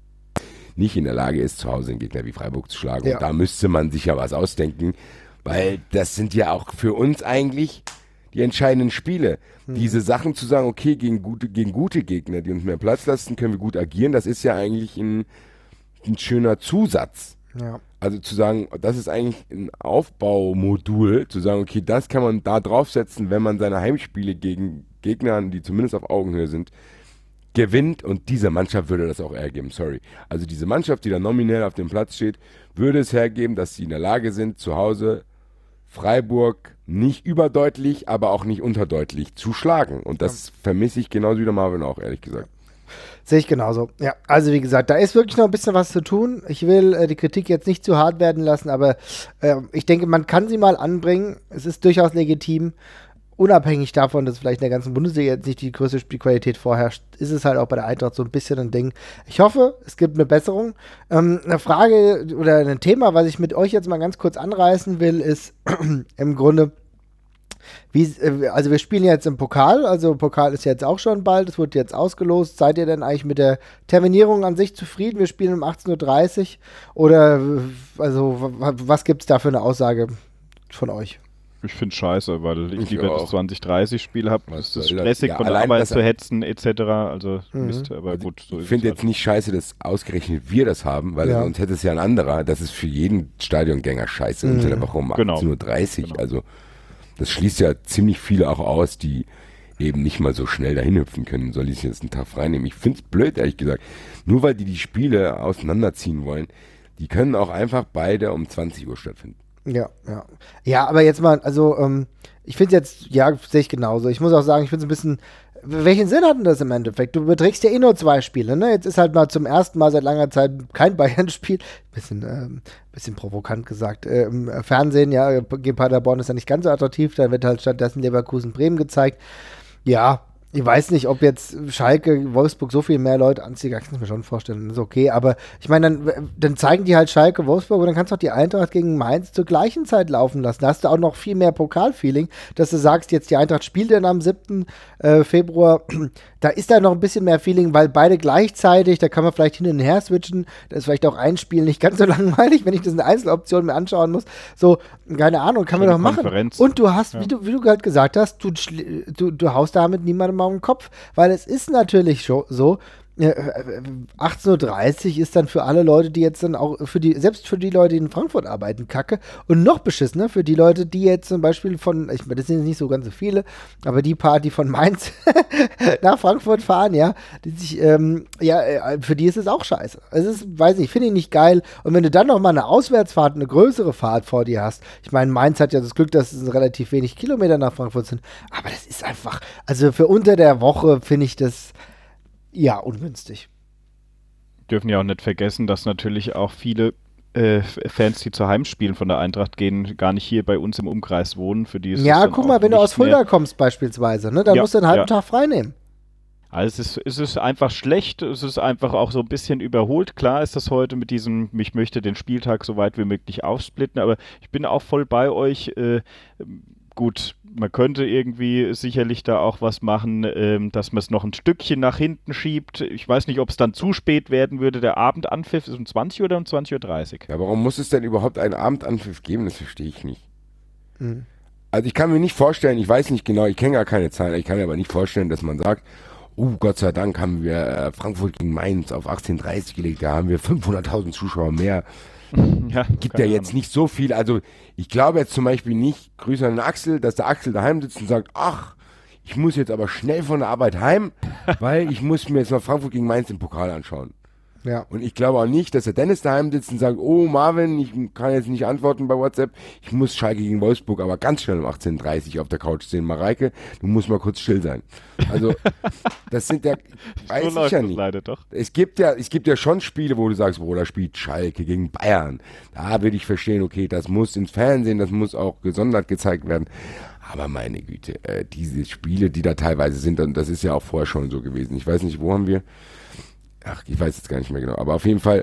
nicht in der Lage ist, zu Hause einen Gegner wie Freiburg zu schlagen. Ja. Und da müsste man sich ja was ausdenken, weil das sind ja auch für uns eigentlich die entscheidenden Spiele. Hm. Diese Sachen zu sagen, okay, gegen gute, gegen gute Gegner, die uns mehr Platz lassen, können wir gut agieren, das ist ja eigentlich ein, ein schöner Zusatz. Ja. Also zu sagen, das ist eigentlich ein Aufbaumodul, zu sagen, okay, das kann man da draufsetzen, wenn man seine Heimspiele gegen Gegner, die zumindest auf Augenhöhe sind, gewinnt, und diese Mannschaft würde das auch hergeben, sorry. Also diese Mannschaft, die da nominell auf dem Platz steht, würde es hergeben, dass sie in der Lage sind, zu Hause Freiburg nicht überdeutlich, aber auch nicht unterdeutlich zu schlagen. Und das ja. vermisse ich genauso wie der Marvin auch, ehrlich gesagt. Sehe ich genauso. Ja, also wie gesagt, da ist wirklich noch ein bisschen was zu tun. Ich will äh, die Kritik jetzt nicht zu hart werden lassen, aber äh, ich denke, man kann sie mal anbringen. Es ist durchaus legitim. Unabhängig davon, dass vielleicht in der ganzen Bundesliga jetzt nicht die größte Spielqualität vorherrscht, ist es halt auch bei der Eintracht so ein bisschen ein Ding. Ich hoffe, es gibt eine Besserung. Ähm, eine Frage oder ein Thema, was ich mit euch jetzt mal ganz kurz anreißen will, ist im Grunde, wie, also wir spielen jetzt im Pokal, also Pokal ist jetzt auch schon bald, es wird jetzt ausgelost. Seid ihr denn eigentlich mit der Terminierung an sich zufrieden? Wir spielen um achtzehn Uhr dreißig oder also was gibt es da für eine Aussage von euch? Ich finde es scheiße, weil ich, ich lieber auch. das zwanzig dreißig Spiel habe. Es ist stressig, ja, von der Arbeit zu hetzen et cetera. Also mhm. Mist, aber also gut. So ich finde jetzt halt. nicht scheiße, dass ausgerechnet wir das haben, weil ja. sonst hätte es ja ein anderer. Das ist für jeden Stadiongänger scheiße. Mhm. Unter der Woche um genau. achtzehn Uhr dreißig. Genau. Also das schließt ja ziemlich viele auch aus, die eben nicht mal so schnell dahin hüpfen können. Soll ich jetzt einen Tag frei nehmen? Ich finde es blöd, ehrlich gesagt. Nur weil die die Spiele auseinanderziehen wollen, die können auch einfach beide um zwanzig Uhr stattfinden. Ja, ja. Ja, aber jetzt mal, also, ähm, ich finde jetzt, ja, sehe ich genauso. Ich muss auch sagen, ich finde es ein bisschen, welchen Sinn hat denn das im Endeffekt? Du überträgst ja eh nur zwei Spiele, ne? Jetzt ist halt mal zum ersten Mal seit langer Zeit kein Bayern-Spiel. Bisschen, ähm, bisschen provokant gesagt. Äh, Im Fernsehen, ja, gegen Paderborn ist ja nicht ganz so attraktiv, da wird halt stattdessen Leverkusen-Bremen gezeigt. Ja, ich weiß nicht, ob jetzt Schalke, Wolfsburg so viel mehr Leute anzieht, das kann ich mir schon vorstellen, das ist okay, aber ich meine, dann, dann zeigen die halt Schalke, Wolfsburg und dann kannst du auch die Eintracht gegen Mainz zur gleichen Zeit laufen lassen. Da hast du auch noch viel mehr Pokalfeeling, dass du sagst, jetzt die Eintracht spielt dann am siebten Februar, da ist da noch ein bisschen mehr Feeling, weil beide gleichzeitig, da kann man vielleicht hin und her switchen, da ist vielleicht auch ein Spiel nicht ganz so langweilig, wenn ich das in Einzeloptionen mir anschauen muss, so, keine Ahnung, kann man doch machen. Und du hast, ja. wie du, wie du gerade gesagt hast, du, du, du haust damit niemandem auf den Kopf, weil es ist natürlich so, achtzehn Uhr dreißig ist dann für alle Leute, die jetzt dann auch, für die, selbst für die Leute, die in Frankfurt arbeiten, kacke. Und noch beschissener für die Leute, die jetzt zum Beispiel von, ich meine, das sind jetzt nicht so ganz so viele, aber die paar, die von Mainz nach Frankfurt fahren, ja, die sich, ähm, ja, für die ist es auch scheiße. Es ist, weiß nicht, finde ich nicht geil. Und wenn du dann noch mal eine Auswärtsfahrt, eine größere Fahrt vor dir hast, ich meine, Mainz hat ja das Glück, dass es relativ wenig Kilometer nach Frankfurt sind, aber das ist einfach, also für unter der Woche finde ich das ja ungünstig. Dürfen ja auch nicht vergessen, dass natürlich auch viele äh, Fans, die zu Heimspielen von der Eintracht gehen, gar nicht hier bei uns im Umkreis wohnen. Für die ist ja, guck mal, wenn du aus Fulda kommst beispielsweise, ne, dann ja, musst du einen halben ja. Tag frei nehmen. Also es ist, es ist einfach schlecht, es ist einfach auch so ein bisschen überholt. Klar ist das heute mit diesem, ich möchte den Spieltag so weit wie möglich aufsplitten, aber ich bin auch voll bei euch. Äh, gut, man könnte irgendwie sicherlich da auch was machen, ähm, dass man es noch ein Stückchen nach hinten schiebt. Ich weiß nicht, ob es dann zu spät werden würde. Der Abendanpfiff ist um zwanzig Uhr oder um zwanzig Uhr dreißig. Ja, warum muss es denn überhaupt einen Abendanpfiff geben? Das verstehe ich nicht. Mhm. Also ich kann mir nicht vorstellen, ich weiß nicht genau, ich kenne gar keine Zahlen, ich kann mir aber nicht vorstellen, dass man sagt, oh Gott sei Dank haben wir äh, Frankfurt gegen Mainz auf achtzehn Uhr dreißig gelegt, da haben wir fünfhunderttausend Zuschauer mehr. Ja, gibt ja jetzt Ahnung. Nicht so viel, also ich glaube jetzt zum Beispiel nicht, Grüße an den Axel, dass der Axel daheim sitzt und sagt, ach, ich muss jetzt aber schnell von der Arbeit heim, weil ich muss mir jetzt mal Frankfurt gegen Mainz im Pokal anschauen. Ja. Und ich glaube auch nicht, dass der Dennis daheim sitzt und sagt, oh Marvin, ich kann jetzt nicht antworten bei WhatsApp, ich muss Schalke gegen Wolfsburg aber ganz schnell um achtzehn Uhr dreißig auf der Couch sehen. Mareike, du musst mal kurz still sein. Also, das sind ja, weiß so ich ja nicht. Leider doch. Es gibt ja, es gibt ja schon Spiele, wo du sagst, boah, da spielt Schalke gegen Bayern. Da würde ich verstehen, okay, das muss ins Fernsehen, das muss auch gesondert gezeigt werden. Aber meine Güte, äh, diese Spiele, die da teilweise sind, und das ist ja auch vorher schon so gewesen. Ich weiß nicht, wo haben wir Ach, ich weiß jetzt gar nicht mehr genau. Aber auf jeden Fall,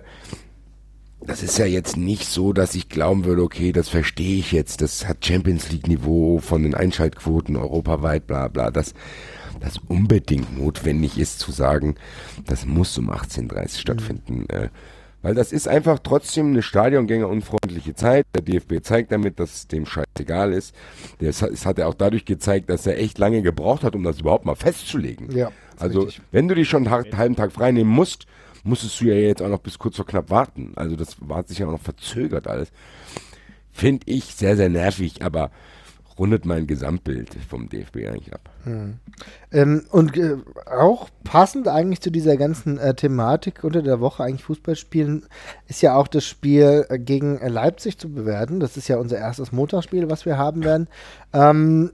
das ist ja jetzt nicht so, dass ich glauben würde, okay, das verstehe ich jetzt. Das hat Champions League Niveau von den Einschaltquoten europaweit, bla bla. Das, das unbedingt notwendig ist zu sagen, das muss um achtzehn Uhr dreißig stattfinden. Mhm. Äh, weil das ist einfach trotzdem eine stadiongängerunfreundliche Zeit. Der D F B zeigt damit, dass es dem scheißegal ist. Das hat er auch dadurch gezeigt, dass er echt lange gebraucht hat, um das überhaupt mal festzulegen. Ja. Also, richtig. Wenn du dich schon einen halben Tag frei nehmen musst, musstest du ja jetzt auch noch bis kurz vor knapp warten. Also, das hat sich ja auch noch verzögert alles. Finde ich sehr, sehr nervig, aber rundet mein Gesamtbild vom D F B eigentlich ab. Hm. Ähm, und äh, auch passend eigentlich zu dieser ganzen äh, Thematik unter der Woche eigentlich Fußball spielen, ist ja auch das Spiel äh, gegen äh, Leipzig zu bewerten. Das ist ja unser erstes Montagsspiel, was wir haben werden. Ähm,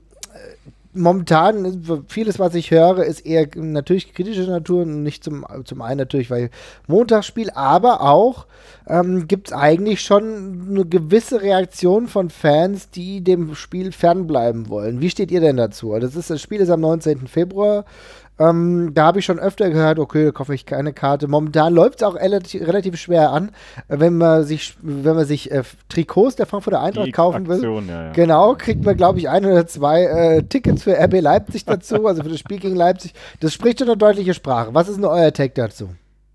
Momentan, vieles, was ich höre, ist eher natürlich kritischer Natur, nicht zum, zum einen natürlich, weil Montagsspiel, aber auch ähm, gibt es eigentlich schon eine gewisse Reaktion von Fans, die dem Spiel fernbleiben wollen. Wie steht ihr denn dazu? Das, ist, das Spiel ist am neunzehnten Februar. Ähm, da habe ich schon öfter gehört, okay, da kaufe ich keine Karte. Momentan läuft es auch relativ, relativ schwer an, wenn man sich, wenn man sich äh, Trikots der Frankfurter Eintracht Die kaufen Aktion, will. Ja, ja. Genau, kriegt man, glaube ich, ein oder zwei äh, Tickets für R B Leipzig dazu, also für das Spiel gegen Leipzig. Das spricht schon eine deutliche Sprache. Was ist denn euer Take dazu?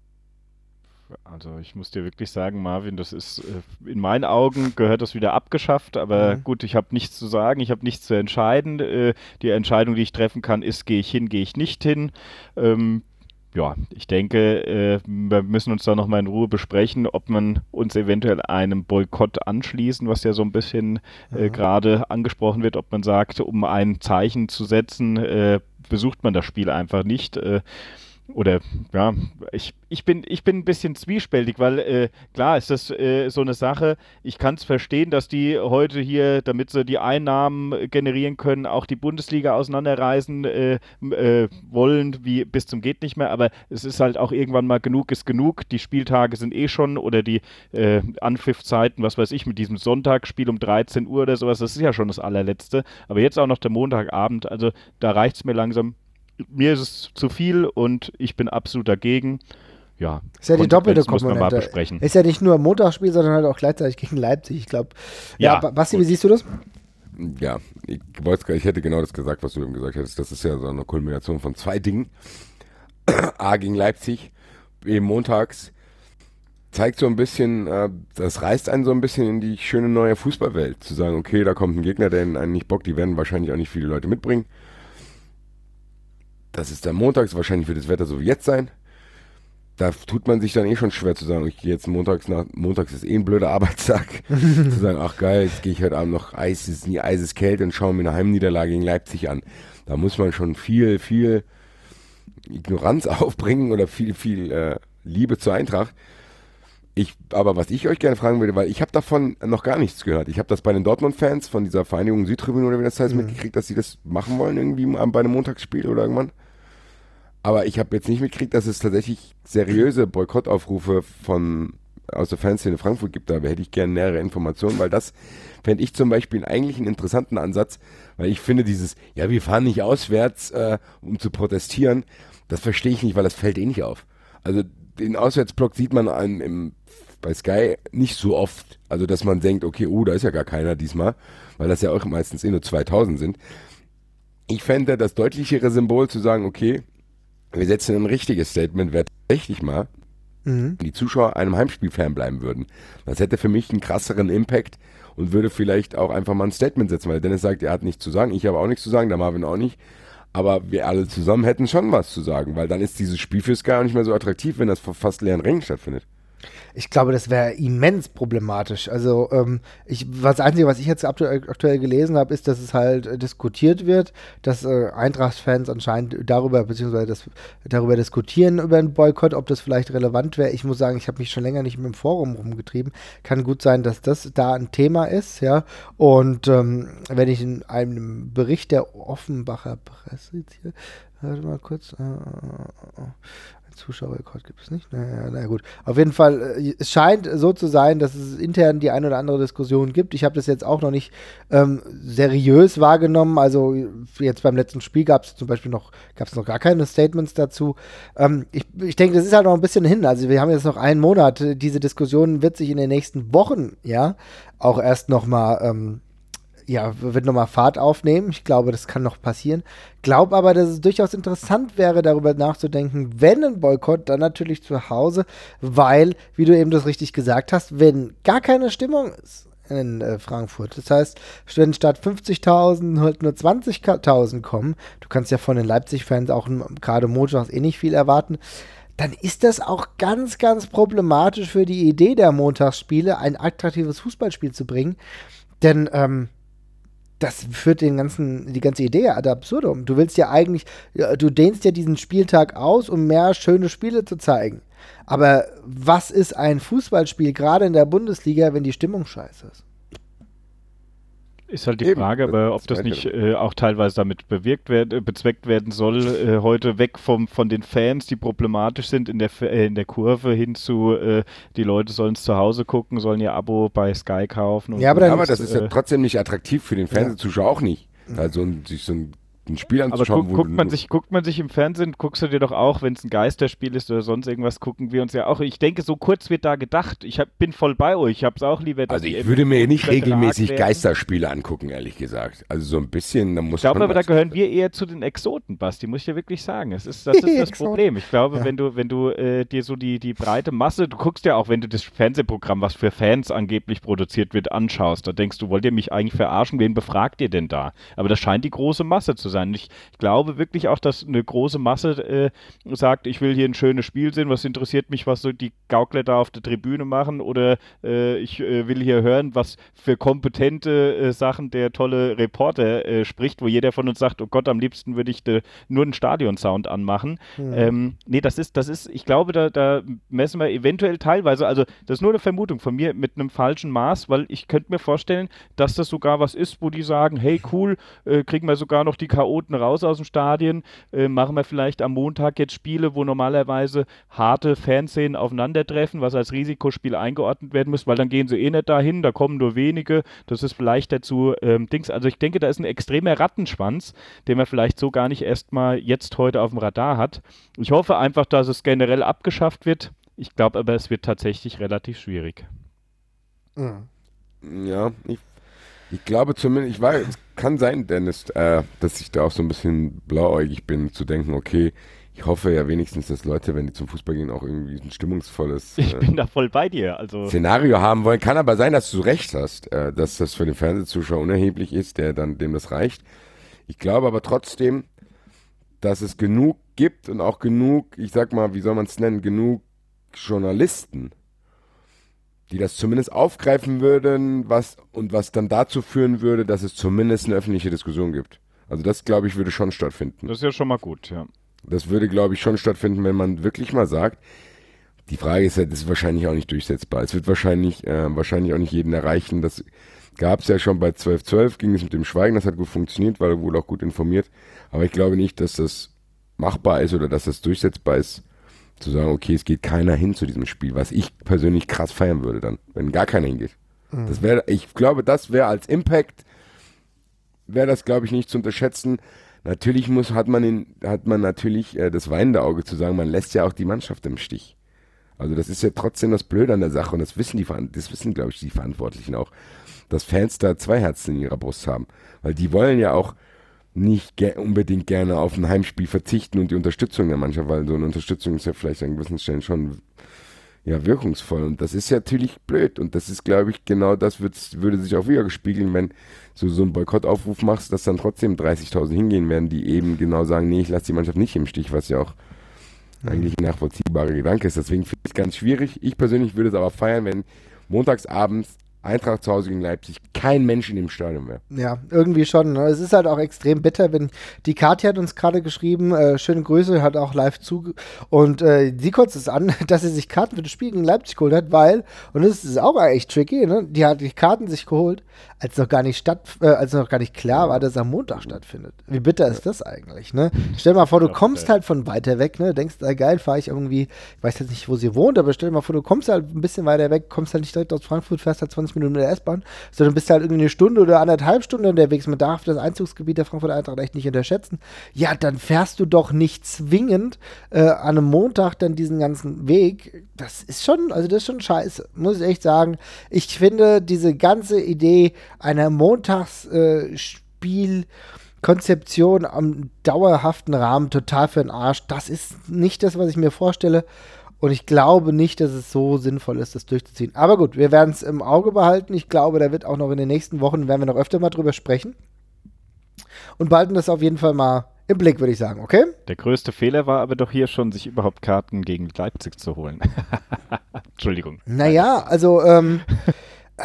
Also ich muss dir wirklich sagen, Marvin, das ist, äh, in meinen Augen gehört das wieder abgeschafft, aber mhm. gut, ich habe nichts zu sagen, ich habe nichts zu entscheiden. Äh, die Entscheidung, die ich treffen kann, ist, gehe ich hin, gehe ich nicht hin. Ähm, ja, ich denke, äh, wir müssen uns da nochmal in Ruhe besprechen, ob man uns eventuell einem Boykott anschließen, was ja so ein bisschen äh, mhm. gerade angesprochen wird, ob man sagt, um ein Zeichen zu setzen, äh, besucht man das Spiel einfach nicht. Äh, Oder, ja, ich, ich, bin, ich bin ein bisschen zwiespältig, weil äh, klar ist das äh, so eine Sache, ich kann es verstehen, dass die heute hier, damit sie die Einnahmen generieren können, auch die Bundesliga auseinanderreißen äh, äh, wollen, wie bis zum geht nicht mehr, aber es ist halt auch irgendwann mal genug ist genug, die Spieltage sind eh schon, oder die äh, Anpfiffzeiten, was weiß ich, mit diesem Sonntagsspiel um dreizehn Uhr oder sowas, das ist ja schon das allerletzte, aber jetzt auch noch der Montagabend, also da reicht es mir langsam. Mir ist es zu viel und ich bin absolut dagegen. Ja, ist ja die doppelte Komponente. Ist ja nicht nur ein Montagsspiel, sondern halt auch gleichzeitig gegen Leipzig. Ich glaube. Ja, ja, Basti, wie siehst du das? Ja, ich, wollte, ich hätte genau das gesagt, was du eben gesagt hättest. Das ist ja so eine Kulmination von zwei Dingen. A gegen Leipzig, B montags. Zeigt so ein bisschen, äh, das reißt einen so ein bisschen in die schöne neue Fußballwelt. Zu sagen, okay, da kommt ein Gegner, der einen nicht bockt. Die werden wahrscheinlich auch nicht viele Leute mitbringen. Das ist der Montags, wahrscheinlich wird das Wetter so wie jetzt sein. da tut man sich dann eh schon schwer zu sagen, ich gehe jetzt montags nach, montags ist eh ein blöder Arbeitstag, zu sagen, ach geil, jetzt gehe ich heute Abend noch Eis, es ist nie eiseskalt und schaue mir eine Heimniederlage gegen Leipzig an. Da muss man schon viel, viel Ignoranz aufbringen oder viel, viel äh, Liebe zur Eintracht. Ich, aber was ich euch gerne fragen würde, weil ich habe davon noch gar nichts gehört. Ich habe das bei den Dortmund-Fans von dieser Vereinigung Südtribüne oder wie das heißt, mhm. mitgekriegt, dass sie das machen wollen irgendwie bei einem Montagsspiel oder irgendwann. Aber ich habe jetzt nicht mitgekriegt, dass es tatsächlich seriöse Boykottaufrufe von aus der Fanszene Frankfurt gibt. Da hätte ich gerne nähere Informationen, weil das fände ich zum Beispiel eigentlich einen interessanten Ansatz, weil ich finde dieses, ja, wir fahren nicht auswärts, äh, um zu protestieren, das verstehe ich nicht, weil das fällt eh nicht auf. Also den Auswärtsblock sieht man an, im, bei Sky nicht so oft, also dass man denkt, okay, oh, da ist ja gar keiner diesmal, weil das ja auch meistens eh nur zweitausend sind. Ich fände das deutlichere Symbol zu sagen, okay, wir setzen ein richtiges Statement, wer tatsächlich mal mhm. die Zuschauer einem Heimspiel fernbleiben würden. Das hätte für mich einen krasseren Impact und würde vielleicht auch einfach mal ein Statement setzen, weil Dennis sagt, er hat nichts zu sagen, ich habe auch nichts zu sagen, der Marvin auch nicht. Aber wir alle zusammen hätten schon was zu sagen, weil dann ist dieses Spiel für Sky auch nicht mehr so attraktiv, wenn das vor fast leeren Rängen stattfindet. Ich glaube, das wäre immens problematisch. Also ähm, ich, das Einzige, was ich jetzt aktuell, aktuell gelesen habe, ist, dass es halt äh, diskutiert wird, dass äh, Eintracht-Fans anscheinend darüber, beziehungsweise das, darüber diskutieren, über einen Boykott, ob das vielleicht relevant wäre. Ich muss sagen, ich habe mich schon länger nicht mehr im Forum rumgetrieben. Kann gut sein, dass das da ein Thema ist, ja. Und ähm, wenn ich in einem Bericht der Offenbacher Presse jetzt hier, warte mal kurz, äh, Zuschauerrekord gibt es nicht. Naja, na gut. Auf jeden Fall, äh, es scheint so zu sein, dass es intern die ein oder andere Diskussion gibt. Ich habe das jetzt auch noch nicht ähm, seriös wahrgenommen. Also jetzt beim letzten Spiel gab es zum Beispiel noch, gab es noch gar keine Statements dazu. Ähm, ich, ich denke, das ist halt noch ein bisschen hin. Also wir haben jetzt noch einen Monat. Diese Diskussion wird sich in den nächsten Wochen, ja, auch erst noch mal ähm, ja, wird nochmal Fahrt aufnehmen. Ich glaube, das kann noch passieren. Glaube aber, dass es durchaus interessant wäre, darüber nachzudenken, wenn ein Boykott, dann natürlich zu Hause, weil, wie du eben das richtig gesagt hast, wenn gar keine Stimmung ist in äh, Frankfurt, das heißt, wenn statt fünfzigtausend halt nur zwanzigtausend kommen, du kannst ja von den Leipzig-Fans auch gerade montags eh nicht viel erwarten, dann ist das auch ganz, ganz problematisch für die Idee der Montagsspiele, ein attraktives Fußballspiel zu bringen. Denn, ähm, das führt den ganzen, die ganze Idee ad absurdum. Du willst ja eigentlich, du dehnst ja diesen Spieltag aus, um mehr schöne Spiele zu zeigen. Aber was ist ein Fußballspiel, gerade in der Bundesliga, wenn die Stimmung scheiße ist? Ist halt die Eben. Frage, aber ob das nicht äh, auch teilweise damit bewirkt werden, bezweckt werden soll, äh, heute weg vom, von den Fans, die problematisch sind in der, äh, in der Kurve, hin zu, äh, die Leute sollen es zu Hause gucken, sollen ihr Abo bei Sky kaufen. Und ja, aber, dann, aber das ist ja äh, trotzdem nicht attraktiv für den Fernsehzuschauer, ja. auch nicht. Also sich so ein ein Spiel anzuschauen. Aber guck, guckt, man sich, guckt man sich im Fernsehen, guckst du dir doch auch, wenn es ein Geisterspiel ist oder sonst irgendwas, gucken wir uns ja auch. Ich denke, so kurz wird da gedacht. Ich hab, bin voll bei euch. Ich habe es auch lieber. Also ich würde mir nicht regelmäßig Geisterspiele angucken, ehrlich gesagt. Also so ein bisschen, da muss Ich glaube aber, da gehören wir eher zu den Exoten, Basti, muss ich dir wirklich sagen. Es ist, das ist das Problem. Ich glaube, ja. wenn du, wenn du äh, dir so die, die breite Masse, du guckst ja auch, wenn du das Fernsehprogramm, was für Fans angeblich produziert wird, anschaust, da denkst du, wollt ihr mich eigentlich verarschen? Wen befragt ihr denn da? Aber das scheint die große Masse zu sein. Ich, ich glaube, Ich glaube wirklich auch, dass eine große Masse äh, sagt, ich will hier ein schönes Spiel sehen, was interessiert mich, was so die Gaukler da auf der Tribüne machen, oder äh, ich äh, will hier hören, was für kompetente äh, Sachen der tolle Reporter äh, spricht, wo jeder von uns sagt, oh Gott, am liebsten würde ich de, nur einen Stadionsound anmachen. Mhm. Ähm, nee, das ist, das ist, ich glaube, da, da messen wir eventuell teilweise, also das ist nur eine Vermutung von mir, mit einem falschen Maß, weil ich könnte mir vorstellen, dass das sogar was ist, wo die sagen, hey cool, äh, kriegen wir sogar noch die Chaoten raus aus dem Stadien, äh, machen wir vielleicht am Montag jetzt Spiele, wo normalerweise harte Fanszenen aufeinandertreffen, was als Risikospiel eingeordnet werden muss, weil dann gehen sie eh nicht dahin, da kommen nur wenige, das ist vielleicht dazu ähm, Dings, also ich denke, da ist ein extremer Rattenschwanz, den man vielleicht so gar nicht erstmal jetzt heute auf dem Radar hat. Ich hoffe einfach, dass es generell abgeschafft wird, ich glaube aber, es wird tatsächlich relativ schwierig. Ja, ich Ich glaube zumindest, ich weiß, es kann sein, Dennis, äh, dass ich da auch so ein bisschen blauäugig bin, zu denken, okay, ich hoffe ja wenigstens, dass Leute, wenn die zum Fußball gehen, auch irgendwie ein stimmungsvolles äh, ich bin da voll bei dir. Also Szenario haben wollen. Kann aber sein, dass du recht hast, äh, dass das für den Fernsehzuschauer unerheblich ist, der dann dem das reicht. Ich glaube aber trotzdem, dass es genug gibt und auch genug, ich sag mal, wie soll man es nennen, genug Journalisten, die das zumindest aufgreifen würden, was und was dann dazu führen würde, dass es zumindest eine öffentliche Diskussion gibt. Also das, glaube ich, würde schon stattfinden. Das ist ja schon mal gut, ja. Das würde, glaube ich, schon stattfinden, wenn man wirklich mal sagt, die Frage ist ja, das ist wahrscheinlich auch nicht durchsetzbar. Es wird wahrscheinlich, äh, wahrscheinlich auch nicht jeden erreichen. Das gab es ja schon bei zwölf zwölf, ging es mit dem Schweigen, das hat gut funktioniert, war wohl auch gut informiert. Aber ich glaube nicht, dass das machbar ist oder dass das durchsetzbar ist, zu sagen, okay, es geht keiner hin zu diesem Spiel, was ich persönlich krass feiern würde dann, wenn gar keiner hingeht. Mhm. Das wäre, ich glaube, das wäre als Impact, wäre das, glaube ich, nicht zu unterschätzen. Natürlich muss, hat man in, hat man natürlich äh, das weinende Auge zu sagen, man lässt ja auch die Mannschaft im Stich. Also das ist ja trotzdem das Blöde an der Sache und das wissen die, das wissen, glaube ich, die Verantwortlichen auch, dass Fans da zwei Herzen in ihrer Brust haben. Weil die wollen ja auch nicht ge- unbedingt gerne auf ein Heimspiel verzichten und die Unterstützung der Mannschaft, weil so eine Unterstützung ist ja vielleicht an gewissen Stellen schon ja, wirkungsvoll. Und das ist ja natürlich blöd. Und das ist, glaube ich, genau das würde sich auch wieder gespiegeln, wenn du so einen Boykottaufruf machst, dass dann trotzdem dreißigtausend hingehen werden, die eben genau sagen, nee, ich lasse die Mannschaft nicht im Stich, was ja auch eigentlich ein nachvollziehbarer Gedanke ist. Deswegen finde ich es ganz schwierig. Ich persönlich würde es aber feiern, wenn montagsabends Eintracht zu Hause gegen Leipzig kein Mensch in dem Stadion wäre. Ja, irgendwie schon. Ne? Es ist halt auch extrem bitter, wenn die Kathi hat uns gerade geschrieben, äh, schöne Grüße, hat auch live zu und äh, sie kotzt es an, dass sie sich Karten für das Spiel gegen Leipzig geholt hat, weil, und das ist auch echt tricky, ne? Die hat die Karten sich geholt, als noch gar nicht statt, äh, als noch gar nicht klar war, dass es am Montag stattfindet. Wie bitter ist das eigentlich, ne? Stell dir mal vor, du kommst halt von weiter weg, ne? Denkst, äh, geil, fahre ich irgendwie, ich weiß jetzt nicht, wo sie wohnt, aber stell dir mal vor, du kommst halt ein bisschen weiter weg, kommst halt nicht direkt aus Frankfurt, fährst halt zwanzig Minuten in der S-Bahn, sondern bist halt irgendwie eine Stunde oder anderthalb Stunden unterwegs. Man darf das Einzugsgebiet der Frankfurter Eintracht echt nicht unterschätzen. Ja, dann fährst du doch nicht zwingend äh, an einem Montag dann diesen ganzen Weg. Das ist schon, also das ist schon scheiße, muss ich echt sagen. Ich finde diese ganze Idee einer Montagsspielkonzeption äh, am dauerhaften Rahmen total für den Arsch. Das ist nicht das, was ich mir vorstelle. Und ich glaube nicht, dass es so sinnvoll ist, das durchzuziehen. Aber gut, wir werden es im Auge behalten. Ich glaube, da wird auch noch in den nächsten Wochen, werden wir noch öfter mal drüber sprechen. Und behalten das auf jeden Fall mal im Blick, würde ich sagen, okay? Der größte Fehler war aber doch hier schon, sich überhaupt Karten gegen Leipzig zu holen. Entschuldigung. Naja, also, ähm, äh,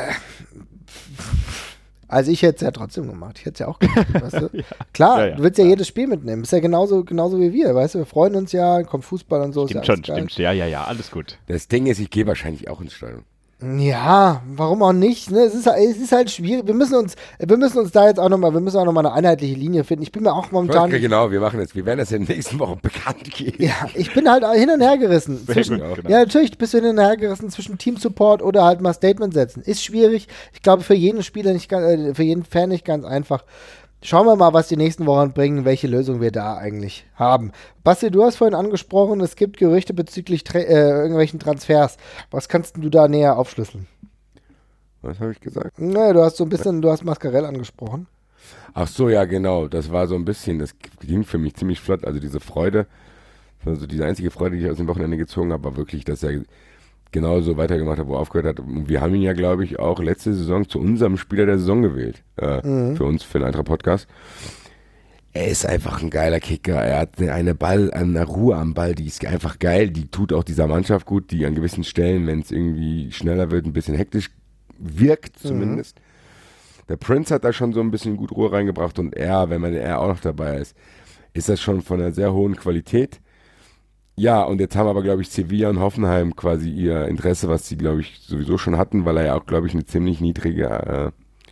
also ich hätte es ja trotzdem gemacht. Ich hätte es ja auch gemacht, weißt du? Ja. Klar, ja, ja, du willst ja, ja jedes Spiel mitnehmen. Ist ja genauso, genauso wie wir, weißt du? Wir freuen uns ja, kommt Fußball und so. Stimmt schon, stimmt. Ja, ja, ja, alles gut. Das Ding ist, ich gehe wahrscheinlich auch ins Stadion. Ja, warum auch nicht? Ne? Es ist, es ist halt schwierig. Wir müssen uns, wir müssen uns da jetzt auch nochmal, wir müssen auch nochmal eine einheitliche Linie finden. Ich bin mir auch momentan. Okay, genau, wir machen jetzt, wir werden das in den nächsten Wochen bekannt geben. Ja, ich bin halt hin und her gerissen. Zwischen, gut, genau. Ja, natürlich bist du hin und her gerissen zwischen Team-Support oder halt mal Statement setzen. Ist schwierig. Ich glaube, für jeden Spieler nicht, äh, für jeden Fan nicht ganz einfach. Schauen wir mal, was die nächsten Wochen bringen, welche Lösung wir da eigentlich haben. Basti, du hast vorhin angesprochen, es gibt Gerüchte bezüglich tra- äh, irgendwelchen Transfers. Was kannst du da näher aufschlüsseln? Was habe ich gesagt? Naja, du hast so ein bisschen, du hast Mascarell angesprochen. Ach so, ja, genau. Das war so ein bisschen, das ging für mich ziemlich flott. Also diese Freude, also diese einzige Freude, die ich aus dem Wochenende gezogen habe, war wirklich, dass er genauso weitergemacht hat, wo er aufgehört hat. Und wir haben ihn ja, glaube ich, auch letzte Saison zu unserem Spieler der Saison gewählt. Äh, mhm. Für uns, für den Eintracht-Podcast. Er ist einfach ein geiler Kicker. Er hat eine Ball, eine Ruhe am Ball, die ist einfach geil. Die tut auch dieser Mannschaft gut, die an gewissen Stellen, wenn es irgendwie schneller wird, ein bisschen hektisch wirkt zumindest. Mhm. Der Prince hat da schon so ein bisschen gut Ruhe reingebracht und er, wenn man er auch noch dabei ist, ist das schon von einer sehr hohen Qualität. Ja, und jetzt haben aber, glaube ich, Sevilla und Hoffenheim quasi ihr Interesse, was sie, glaube ich, sowieso schon hatten, weil er ja auch, glaube ich, eine ziemlich niedrige, äh,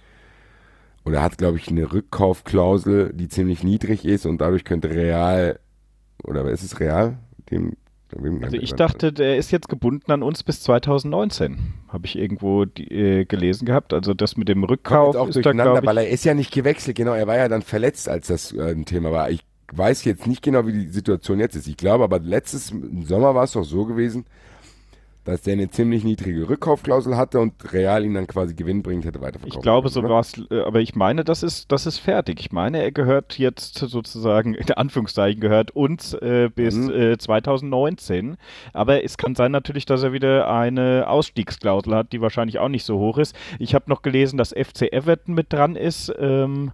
oder hat, glaube ich, eine Rückkaufklausel, die ziemlich niedrig ist und dadurch könnte Real, oder ist es Real? Dem, dem also ich dachte, der ist jetzt gebunden an uns bis zwanzig neunzehn, habe ich irgendwo die, äh, gelesen gehabt. Also das mit dem Rückkauf auch ist da, glaube ich, weil er ist ja nicht gewechselt, genau, er war ja dann verletzt, als das äh, ein Thema war. Ich weiß jetzt nicht genau, wie die Situation jetzt ist. Ich glaube aber, letztes im Sommer war es doch so gewesen, dass der eine ziemlich niedrige Rückkaufklausel hatte und Real ihn dann quasi gewinnbringend hätte weiterverkauft. Ich glaube, so war es, aber ich meine, das ist, das ist fertig. Ich meine, er gehört jetzt sozusagen, in Anführungszeichen, gehört uns äh, bis mhm. äh, zwanzig neunzehn. Aber es kann sein natürlich, dass er wieder eine Ausstiegsklausel hat, die wahrscheinlich auch nicht so hoch ist. Ich habe noch gelesen, dass F C Everton mit dran ist. Ähm,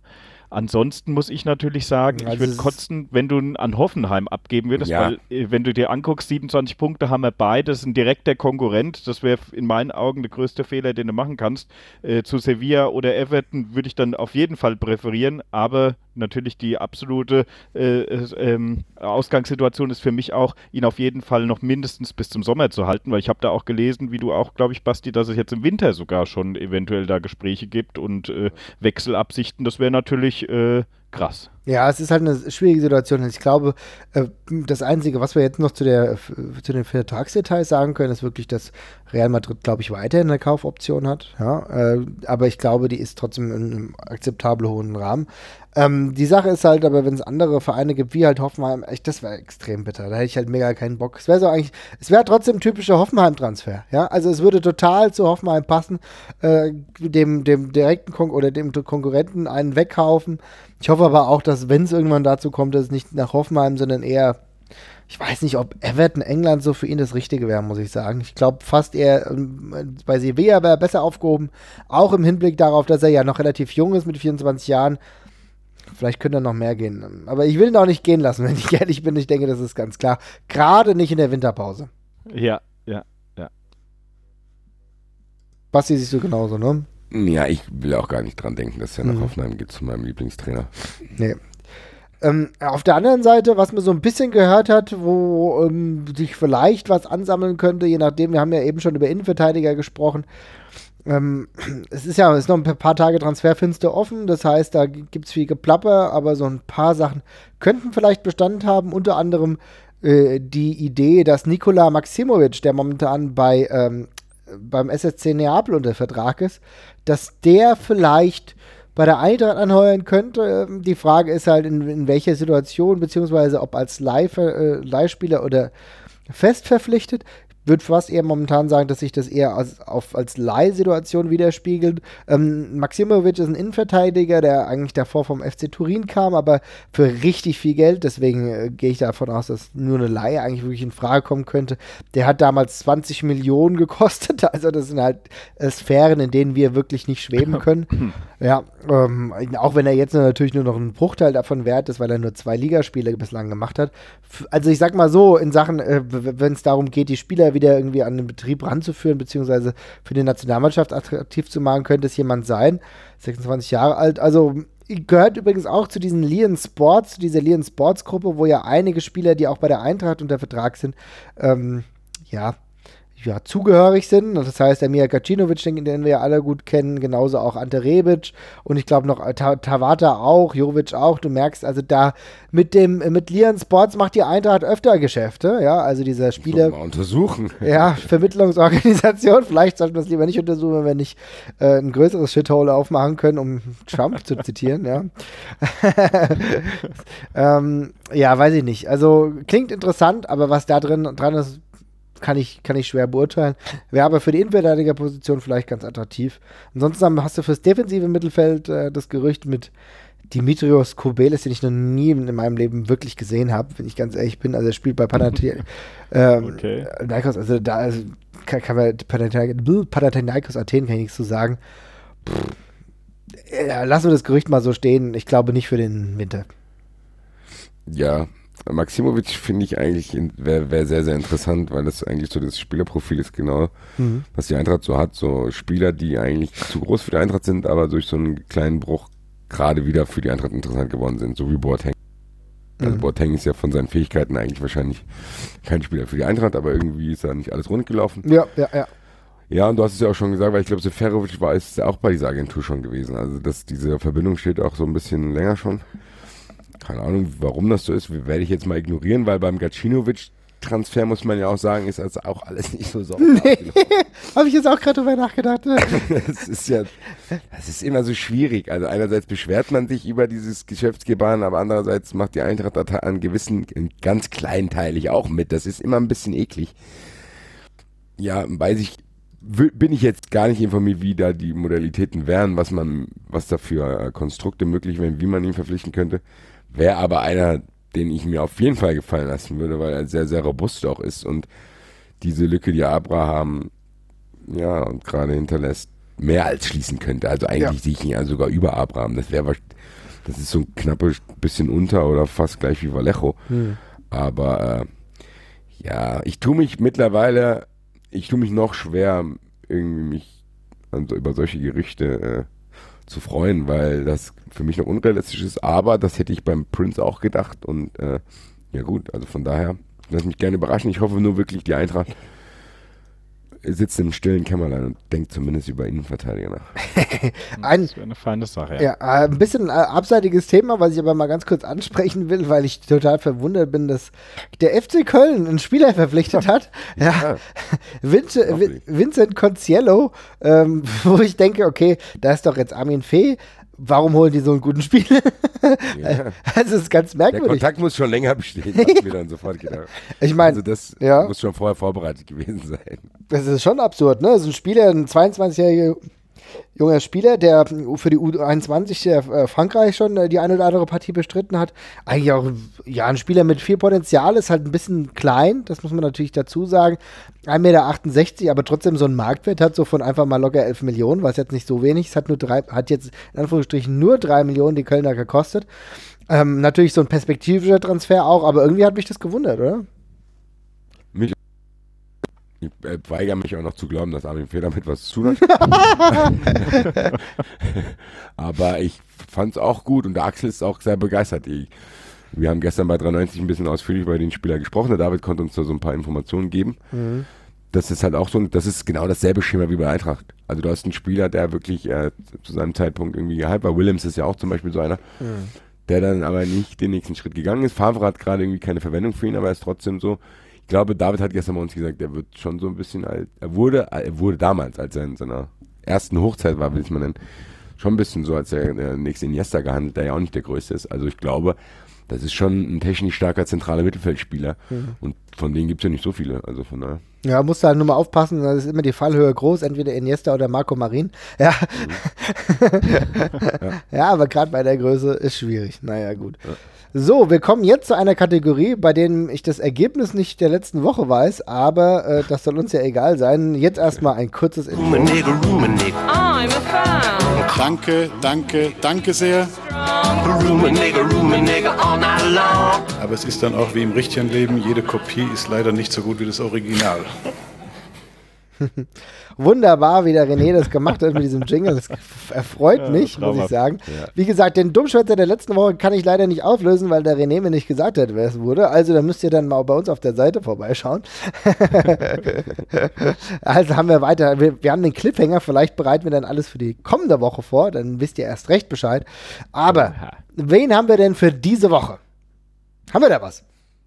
Ansonsten muss ich natürlich sagen, also ich würde kotzen, wenn du an Hoffenheim abgeben würdest, ja. weil äh, wenn du dir anguckst, siebenundzwanzig Punkte haben wir beide, das ist ein direkter Konkurrent, das wäre in meinen Augen der größte Fehler, den du machen kannst. Äh, zu Sevilla oder Everton würde ich dann auf jeden Fall präferieren, aber natürlich die absolute äh, äh, Ausgangssituation ist für mich auch, ihn auf jeden Fall noch mindestens bis zum Sommer zu halten, weil ich habe da auch gelesen, wie du auch, glaube ich, Basti, dass es jetzt im Winter sogar schon eventuell da Gespräche gibt und äh, Wechselabsichten. Das wäre natürlich äh, krass. Ja, es ist halt eine schwierige Situation. Ich glaube, äh, das Einzige, was wir jetzt noch zu, der, zu den Vertragsdetails sagen können, ist wirklich, dass Real Madrid, glaube ich, weiterhin eine Kaufoption hat. Ja, äh, aber ich glaube, die ist trotzdem in einem akzeptabel hohen Rahmen. Ähm, die Sache ist halt, aber wenn es andere Vereine gibt, wie halt Hoffenheim, echt, das wäre extrem bitter. Da hätte ich halt mega keinen Bock. Es wäre so eigentlich, es wäre trotzdem ein typischer Hoffenheim-Transfer. Ja, also es würde total zu Hoffenheim passen, äh, dem, dem direkten Kon- oder dem Konkurrenten einen wegkaufen. Ich hoffe aber auch, dass, wenn es irgendwann dazu kommt, dass es nicht nach Hoffenheim, sondern eher, ich weiß nicht, ob Everton England so für ihn das Richtige wäre, muss ich sagen. Ich glaube fast eher, bei Sevilla wäre er besser aufgehoben, auch im Hinblick darauf, dass er ja noch relativ jung ist mit vierundzwanzig Jahren. Vielleicht könnte er noch mehr gehen. Aber ich will ihn auch nicht gehen lassen, wenn ich ehrlich bin. Ich denke, das ist ganz klar. Gerade nicht in der Winterpause. Ja, ja, ja. Basti, siehst du genauso, ne? Ja, ich will auch gar nicht dran denken, dass er nach mhm. Hoffenheim geht zu meinem Lieblingstrainer. Nee. Ähm, auf der anderen Seite, was man so ein bisschen gehört hat, wo ähm, sich vielleicht was ansammeln könnte, je nachdem, wir haben ja eben schon über Innenverteidiger gesprochen. Ähm, es ist ja es ist noch ein paar Tage Transferfenster offen, das heißt, da gibt es viel Geplapper, aber so ein paar Sachen könnten vielleicht Bestand haben, unter anderem äh, die Idee, dass Nikola Maximovic, der momentan bei ähm, beim S S C Neapel unter Vertrag ist, dass der vielleicht bei der Eintracht anheuern könnte. Die Frage ist halt, in, in welcher Situation, beziehungsweise ob als Leih, äh, Leihspieler oder fest verpflichtet. Ich würde fast eher momentan sagen, dass sich das eher als, auf, als Leihsituation widerspiegelt. Ähm, Maximovic ist ein Innenverteidiger, der eigentlich davor vom F C Turin kam, aber für richtig viel Geld, deswegen äh, gehe ich davon aus, dass nur eine Leihe eigentlich wirklich in Frage kommen könnte. Der hat damals zwanzig Millionen gekostet, also das sind halt äh, Sphären, in denen wir wirklich nicht schweben können. Ja, ähm, auch wenn er jetzt natürlich nur noch einen Bruchteil davon wert ist, weil er nur zwei Ligaspiele bislang gemacht hat. Also ich sag mal so, in Sachen, äh, wenn es darum geht, die Spieler wieder irgendwie an den Betrieb ranzuführen, beziehungsweise für die Nationalmannschaft attraktiv zu machen, könnte es jemand sein, sechsundzwanzig Jahre alt. Also gehört übrigens auch zu diesen Lyon Sports, zu dieser Lyon Sports Gruppe, wo ja einige Spieler, die auch bei der Eintracht unter Vertrag sind, ähm, ja, ja, zugehörig sind. Das heißt, der Mija Gacinovic, den, den wir ja alle gut kennen, genauso auch Ante Rebic und ich glaube noch Tabata auch, Jovic auch. Du merkst also da mit dem mit Lyon Sports macht die Eintracht öfter Geschäfte, ja, also dieser Spieler. Mal untersuchen. Ja, Vermittlungsorganisation. Vielleicht sollten wir es lieber nicht untersuchen, wenn wir nicht äh, ein größeres Shithole aufmachen können, um Trump zu zitieren, ja. ähm, ja, weiß ich nicht. Also klingt interessant, aber was da drin dran ist, Kann ich, kann ich schwer beurteilen. Wäre aber für die Innenverteidigerposition vielleicht ganz attraktiv. Ansonsten hast du fürs defensive Mittelfeld äh, das Gerücht mit Dimitrios Kobelis, den ich noch nie in meinem Leben wirklich gesehen habe, wenn ich ganz ehrlich bin. Also er spielt bei Panathinaikos. ähm, okay. Also da also, kann, kann man Panathinaikos Athen kann ich nichts zu sagen. Pff, ja, lassen wir das Gerücht mal so stehen. Ich glaube nicht für den Winter. Ja, Maximovic finde ich eigentlich wäre wär sehr, sehr interessant, weil das eigentlich so das Spielerprofil ist, genau, mhm. was die Eintracht so hat. So Spieler, die eigentlich zu groß für die Eintracht sind, aber durch so einen kleinen Bruch gerade wieder für die Eintracht interessant geworden sind, so wie Boateng. Also mhm. Boateng ist ja von seinen Fähigkeiten eigentlich wahrscheinlich kein Spieler für die Eintracht, aber irgendwie ist da nicht alles rund gelaufen. Ja, ja, ja. Ja, und du hast es ja auch schon gesagt, weil ich glaube, Seferovic war ist ja auch bei dieser Agentur schon gewesen. Also dass diese Verbindung steht auch so ein bisschen länger schon. Keine Ahnung, warum das so ist, werde ich jetzt mal ignorieren, weil beim Gacinovic-Transfer muss man ja auch sagen, ist also auch alles nicht so sauber. Nee, habe ich jetzt auch gerade drüber nachgedacht. Das ist ja, das ist immer so schwierig. Also einerseits beschwert man sich über dieses Geschäftsgebaren, aber andererseits macht die Eintracht da an gewissen, ganz kleinteilig auch mit. Das ist immer ein bisschen eklig. Ja, weiß ich, bin ich jetzt gar nicht informiert, wie da die Modalitäten wären, was man, was da für Konstrukte möglich wären, wie man ihn verpflichten könnte. Wäre aber einer, den ich mir auf jeden Fall gefallen lassen würde, weil er sehr, sehr robust auch ist und diese Lücke, die Abraham ja und gerade hinterlässt, mehr als schließen könnte. Also eigentlich ja. sehe ich ihn ja sogar über Abraham. Das wäre das ist so ein knappes bisschen unter oder fast gleich wie Vallejo. Hm. Aber äh, ja, ich tue mich mittlerweile, ich tue mich noch schwer, irgendwie mich an so, über solche Gerüchte äh, zu freuen, weil das für mich noch unrealistisch ist. Aber das hätte ich beim Prince auch gedacht. Und äh, ja gut, also von daher, lass mich gerne überraschen. Ich hoffe nur wirklich, die Eintracht sitzt im stillen Kämmerlein und denkt zumindest über Innenverteidiger nach. ein, das wäre eine feine Sache, ja. ja. Ein bisschen ein abseitiges Thema, was ich aber mal ganz kurz ansprechen will, weil ich total verwundert bin, dass der F C Köln einen Spieler verpflichtet hat. ja. ja. Vincent, Vincent Conciello, ähm, wo ich denke, okay, da ist doch jetzt Armin Fee. Warum holen die so einen guten Spieler? Ja. Also, es ist ganz merkwürdig. Der Kontakt muss schon länger bestehen, hat mir dann sofort gedacht. Ich meine, also das ja. muss schon vorher vorbereitet gewesen sein. Das ist schon absurd, ne? Das ist ein Spieler, ein zweiundzwanzigjähriger junger Spieler, der für die U einundzwanzig der äh, Frankreich schon äh, die eine oder andere Partie bestritten hat. Eigentlich auch ja, ein Spieler mit viel Potenzial, ist halt ein bisschen klein, das muss man natürlich dazu sagen. ein Meter achtundsechzig, aber trotzdem so einen Marktwert hat, so von einfach mal locker elf Millionen, was jetzt nicht so wenig ist, hat nur drei, hat jetzt in Anführungsstrichen nur drei Millionen die Kölner gekostet. Ähm, natürlich so ein perspektivischer Transfer auch, aber irgendwie hat mich das gewundert, oder? Mich Ich äh, weigere mich auch noch zu glauben, dass Armin Fee damit was zu tun hat. Aber ich fand es auch gut und der Axel ist auch sehr begeistert. Ich, wir haben gestern bei dreiundneunzig ein bisschen ausführlich über den Spieler gesprochen. Der David konnte uns da so ein paar Informationen geben. Mhm. Das ist halt auch so, das ist genau dasselbe Schema wie bei Eintracht. Also du hast einen Spieler, der wirklich äh, zu seinem Zeitpunkt irgendwie gehypt war. Williams ist ja auch zum Beispiel so einer, mhm. der dann aber nicht den nächsten Schritt gegangen ist. Favre hat gerade irgendwie keine Verwendung für ihn, aber er ist trotzdem so. Ich glaube, David hat gestern bei uns gesagt, er wird schon so ein bisschen alt. Er wurde, er wurde damals, als er in seiner ersten Hochzeit war, will ich mal nennen, schon ein bisschen so, als er der nächste Iniesta gehandelt, der ja auch nicht der größte ist. Also ich glaube, das ist schon ein technisch starker zentraler Mittelfeldspieler. Mhm. Und von denen gibt es ja nicht so viele. Also von daher. Ja, musst du halt nur mal aufpassen, da ist immer die Fallhöhe groß, entweder Iniesta oder Marco Marin. Ja, mhm. ja. ja, aber gerade bei der Größe ist schwierig. Naja, gut. Ja. So, wir kommen jetzt zu einer Kategorie, bei dem ich das Ergebnis nicht der letzten Woche weiß, aber äh, das soll uns ja egal sein. Jetzt erstmal ein kurzes Intro. I'm a fan. Danke, danke, danke sehr. Aber es ist dann auch wie im richtigen Leben, jede Kopie ist leider nicht so gut wie das Original. Wunderbar, wie der René das gemacht hat mit diesem Jingle. Das erfreut ja, mich, muss ich sagen. Ja. Wie gesagt, den Dummschwätzer der letzten Woche kann ich leider nicht auflösen, weil der René mir nicht gesagt hat, wer es wurde. Also da müsst ihr dann mal bei uns auf der Seite vorbeischauen. Also haben wir weiter. Wir, wir haben den Cliffhanger. Vielleicht bereiten wir dann alles für die kommende Woche vor. Dann wisst ihr erst recht Bescheid. Aber Aha. wen haben wir denn für diese Woche? Haben wir da was?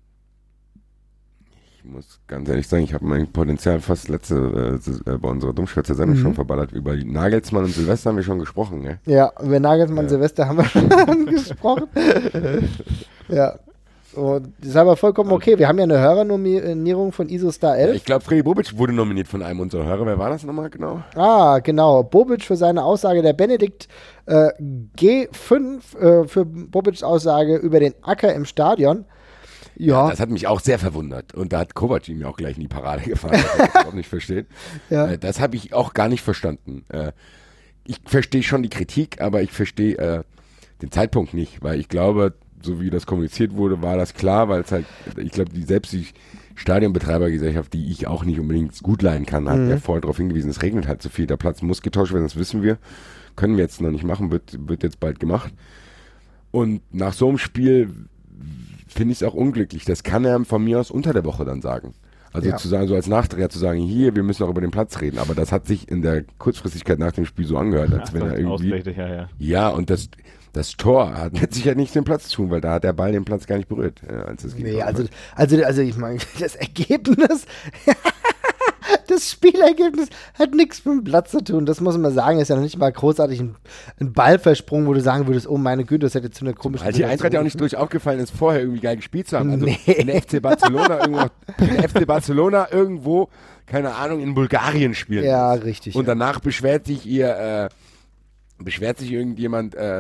Ich muss ganz ehrlich sagen, ich habe mein Potenzial fast letzte äh, bei unserer Dummschwätzer-Sendung mhm. schon verballert. Über Nagelsmann und Silvester haben wir schon gesprochen, ne? Ja, über Nagelsmann und ja. Silvester haben wir schon gesprochen. Ja. Und das ist aber vollkommen okay. Wir haben ja eine Hörernominierung von Isostar elf. Ja, ich glaube, Freddy Bobic wurde nominiert von einem unserer Hörer. Wer war das nochmal genau? Ah, genau. Bobic für seine Aussage, der Benedikt äh, G fünf äh, für Bobics Aussage über den Acker im Stadion. Ja. ja. Das hat mich auch sehr verwundert. Und da hat Kovac ihm auch gleich in die Parade gefahren, was ich auch nicht versteht. Ja. Äh, das habe ich auch gar nicht verstanden. Äh, ich verstehe schon die Kritik, aber ich verstehe äh, den Zeitpunkt nicht, weil ich glaube, so wie das kommuniziert wurde, war das klar, weil es halt, ich glaube, die selbst die Stadionbetreibergesellschaft, die ich auch nicht unbedingt gut leiden kann, hat mhm. ja vorher darauf hingewiesen, es regnet halt zu viel, der Platz muss getauscht werden, das wissen wir, können wir jetzt noch nicht machen, wird, wird jetzt bald gemacht. Und nach so einem Spiel finde ich es auch unglücklich. Das kann er von mir aus unter der Woche dann sagen. Also ja. zu sagen, so als Nachdreher zu sagen, hier, wir müssen auch über den Platz reden. Aber das hat sich in der Kurzfristigkeit nach dem Spiel so angehört, als Ach, wenn er irgendwie... Ja, ja. ja, und das, das Tor hat mit Sicherheit nicht den Platz zu tun, weil da hat der Ball den Platz gar nicht berührt. Ja, als es nee, also, also, also ich meine, das Ergebnis... Das Spielergebnis hat nichts mit dem Platz zu tun. Das muss man sagen, ist ja noch nicht mal großartig ein, ein Ballversprung, wo du sagen würdest, oh meine Güte, das hätte zu einer komischen... Weil die Eintracht ja auch nicht durch aufgefallen ist, vorher irgendwie geil gespielt zu haben. Also nee. Wenn der F C Barcelona irgendwo, wenn der F C Barcelona irgendwo, keine Ahnung, in Bulgarien spielt. Ja, richtig. Und ja. danach beschwert sich ihr, äh, beschwert sich irgendjemand, äh,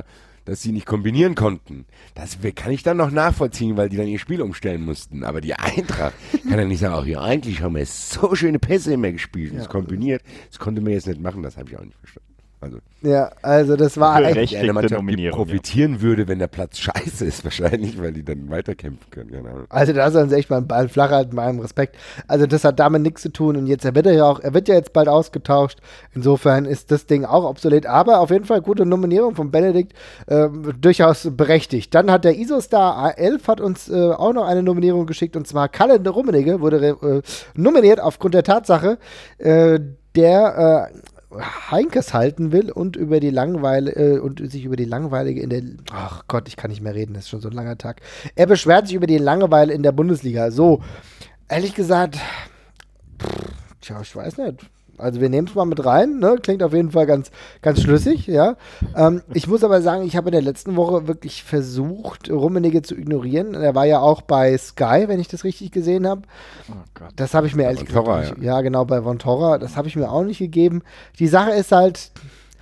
dass sie nicht kombinieren konnten. Das kann ich dann noch nachvollziehen, weil die dann ihr Spiel umstellen mussten. Aber die Eintracht kann ja nicht sagen, ach ja, eigentlich haben wir so schöne Pässe immer gespielt, das ja. kombiniert. Das konnte man jetzt nicht machen, das habe ich auch nicht verstanden. Also, ja, also das war eigentlich eine Mannschaft, die profitieren ja. würde, wenn der Platz scheiße ist, wahrscheinlich, weil die dann weiterkämpfen können. Genau. Also da sollen sie echt mal einen Ball flach halten, bei allem Respekt. Also das hat damit nichts zu tun und jetzt er wird er ja auch, er wird ja jetzt bald ausgetauscht. Insofern ist das Ding auch obsolet, aber auf jeden Fall gute Nominierung von Benedikt, äh, durchaus berechtigt. Dann hat der Isostar A elf hat uns äh, auch noch eine Nominierung geschickt und zwar Kalle Rummenigge wurde äh, nominiert aufgrund der Tatsache, äh, der äh, Heinkes halten will und über die Langweile äh, und sich über die Langweilige in der ach Gott, ich kann nicht mehr reden, das ist schon so ein langer Tag. Er beschwert sich über die Langeweile in der Bundesliga. So, ehrlich gesagt, pff, tja, ich weiß nicht. Also wir nehmen es mal mit rein, ne? Klingt auf jeden Fall ganz, ganz schlüssig, ja. Ähm, ich muss aber sagen, ich habe in der letzten Woche wirklich versucht, Rummenigge zu ignorieren. Er war ja auch bei Sky, wenn ich das richtig gesehen habe. Oh Gott. Das habe ich mir ehrlich gesagt nicht, ja. ja, genau, bei Von Torra. Das habe ich mir auch nicht gegeben. Die Sache ist halt,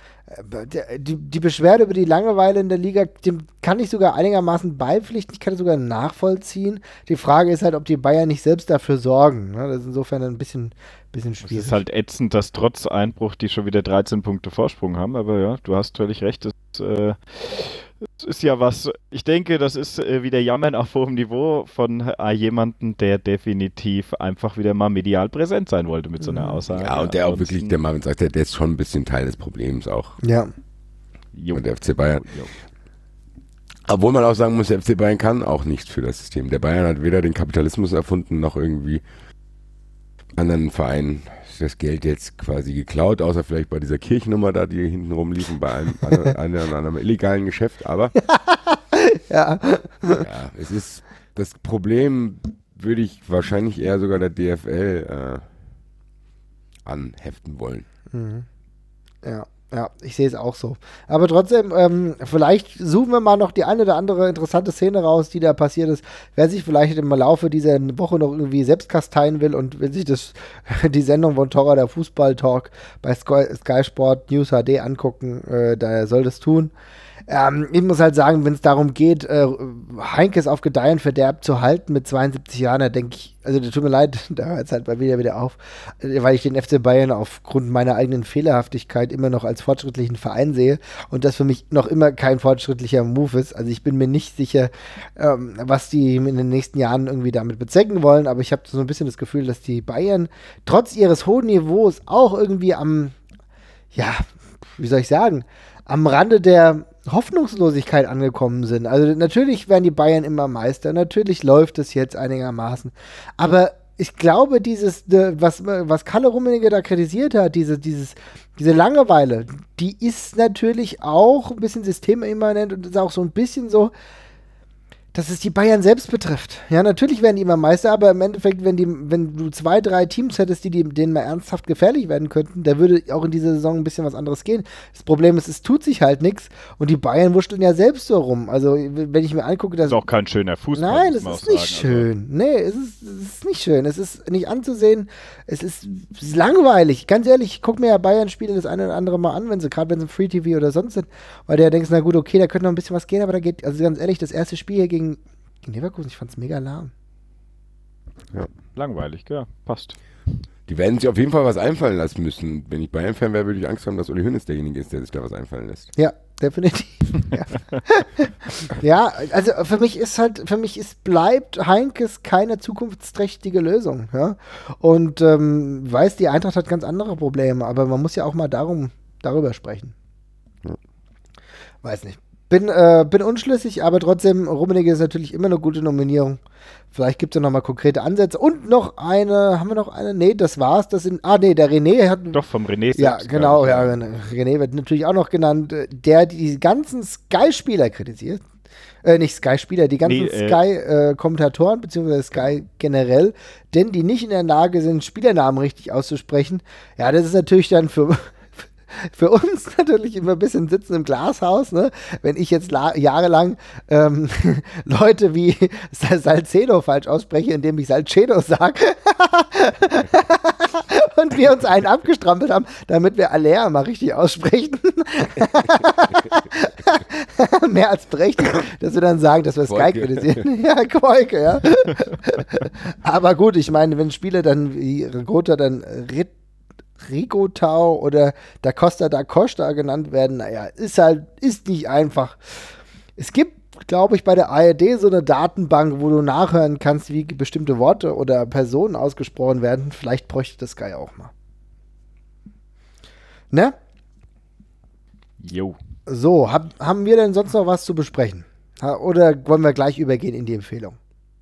die, die Beschwerde über die Langeweile in der Liga, dem kann ich sogar einigermaßen beipflichten, ich kann es sogar nachvollziehen. Die Frage ist halt, ob die Bayern nicht selbst dafür sorgen. Ne? Das ist insofern ein bisschen, bisschen schwierig. Es ist halt ätzend, dass trotz Einbruch die schon wieder dreizehn Punkte Vorsprung haben, aber ja, du hast völlig recht, das äh, ist ja was, ich denke, das ist äh, wieder Jammern auf hohem Niveau von äh, jemandem, der definitiv einfach wieder mal medial präsent sein wollte mit so einer Aussage. Ja, und der auch wirklich, der Marvin sagt, der, der ist schon ein bisschen Teil des Problems auch. Ja. Jo. Und der F C Bayern. Jo. Obwohl man auch sagen muss, der F C Bayern kann auch nichts für das System. Der Bayern hat weder den Kapitalismus erfunden, noch irgendwie anderen Vereinen das Geld jetzt quasi geklaut, außer vielleicht bei dieser Kirchennummer da, die hinten rumliefen, bei einem, einem, einem, einem illegalen Geschäft, aber ja. ja, es ist das Problem, würde ich wahrscheinlich eher sogar der D F L äh, anheften wollen. Mhm. Ja. Ja, ich sehe es auch so. Aber trotzdem, ähm, vielleicht suchen wir mal noch die eine oder andere interessante Szene raus, die da passiert ist. Wer sich vielleicht im Laufe dieser Woche noch irgendwie selbst kasteien will und will sich das, die Sendung von Torra, der Fußball-Talk bei Sky, Sky Sport News H D angucken, äh, da soll das tun. Ähm, ich muss halt sagen, wenn es darum geht, äh, Heinkes auf Gedeih und Verderb zu halten mit zweiundsiebzig Jahren, da denke ich, also tut mir leid, da hört es halt mal wieder wieder auf, weil ich den F C Bayern aufgrund meiner eigenen Fehlerhaftigkeit immer noch als fortschrittlichen Verein sehe und das für mich noch immer kein fortschrittlicher Move ist. Also ich bin mir nicht sicher, ähm, was die in den nächsten Jahren irgendwie damit bezwecken wollen, aber ich habe so ein bisschen das Gefühl, dass die Bayern trotz ihres hohen Niveaus auch irgendwie am, ja, wie soll ich sagen, am Rande der Hoffnungslosigkeit angekommen sind. Also natürlich werden die Bayern immer Meister, natürlich läuft es jetzt einigermaßen, aber ich glaube, dieses, was, was Kalle Rummenigge da kritisiert hat, diese, dieses, diese Langeweile, die ist natürlich auch ein bisschen systemimmanent und ist auch so ein bisschen so, dass es die Bayern selbst betrifft. Ja, natürlich werden die immer Meister, aber im Endeffekt, wenn, die, wenn du zwei, drei Teams hättest, die, die denen mal ernsthaft gefährlich werden könnten, da würde auch in dieser Saison ein bisschen was anderes gehen. Das Problem ist, es tut sich halt nichts und die Bayern wursteln ja selbst so rum. Also, wenn ich mir angucke, dass... Das ist auch kein schöner Fußball. Nein, es ist nicht sagen, schön. Also. Nee, es ist, es ist nicht schön. Es ist nicht anzusehen. Es ist, es ist langweilig. Ganz ehrlich, ich gucke mir ja Bayern-Spiele das eine oder andere mal an, wenn sie, gerade wenn sie im Free-T V oder sonst sind, weil du ja denkst, na gut, okay, da könnte noch ein bisschen was gehen, aber da geht, also ganz ehrlich, das erste Spiel hier gegen Gegen Leverkusen, ich fand's mega lahm. Ja, langweilig, ja, passt. Die werden sich auf jeden Fall was einfallen lassen müssen. Wenn ich Bayern-Fan wäre, würde ich Angst haben, dass Uli Hoeneß derjenige ist, der sich da was einfallen lässt. Ja, definitiv. ja. ja, also für mich ist halt, für mich ist, bleibt Heinkes keine zukunftsträchtige Lösung. Ja? Und ähm, weiß, die Eintracht hat ganz andere Probleme, aber man muss ja auch mal darum, darüber sprechen. Ja. Weiß nicht. Bin, äh, bin unschlüssig, aber trotzdem, Rummenigge ist natürlich immer eine gute Nominierung. Vielleicht gibt es ja nochmal konkrete Ansätze. Und noch eine, haben wir noch eine? Nee, das war's. Das sind, ah, nee, der René hat... Doch, vom René selbst. Ja, genau, ja, René wird natürlich auch noch genannt, der die ganzen Sky-Spieler kritisiert. Äh, nicht Sky-Spieler, die ganzen nee, Sky-Kommentatoren, äh, beziehungsweise Sky generell, denn die nicht in der Lage sind, Spielernamen richtig auszusprechen. Ja, das ist natürlich dann für... für uns natürlich immer ein bisschen sitzen im Glashaus, ne? Wenn ich jetzt la- jahrelang ähm, Leute wie Salcedo falsch ausspreche, indem ich Salcedo sage und wir uns einen abgestrampelt haben, damit wir Alea mal richtig aussprechen. Mehr als berechtigt, dass wir dann sagen, dass wir Sky kritisieren. Ja, Quoike, ja. Aber gut, ich meine, wenn Spiele dann wie Rigota dann Rit Rigotau oder Da Costa da Costa genannt werden, naja, ist halt, ist nicht einfach. Es gibt, glaube ich, bei der A R D so eine Datenbank, wo du nachhören kannst, wie bestimmte Worte oder Personen ausgesprochen werden. Vielleicht bräuchte das Sky auch mal. Ne? Jo. So, hab, haben wir denn sonst noch was zu besprechen? Ha, oder wollen wir gleich übergehen in die Empfehlung?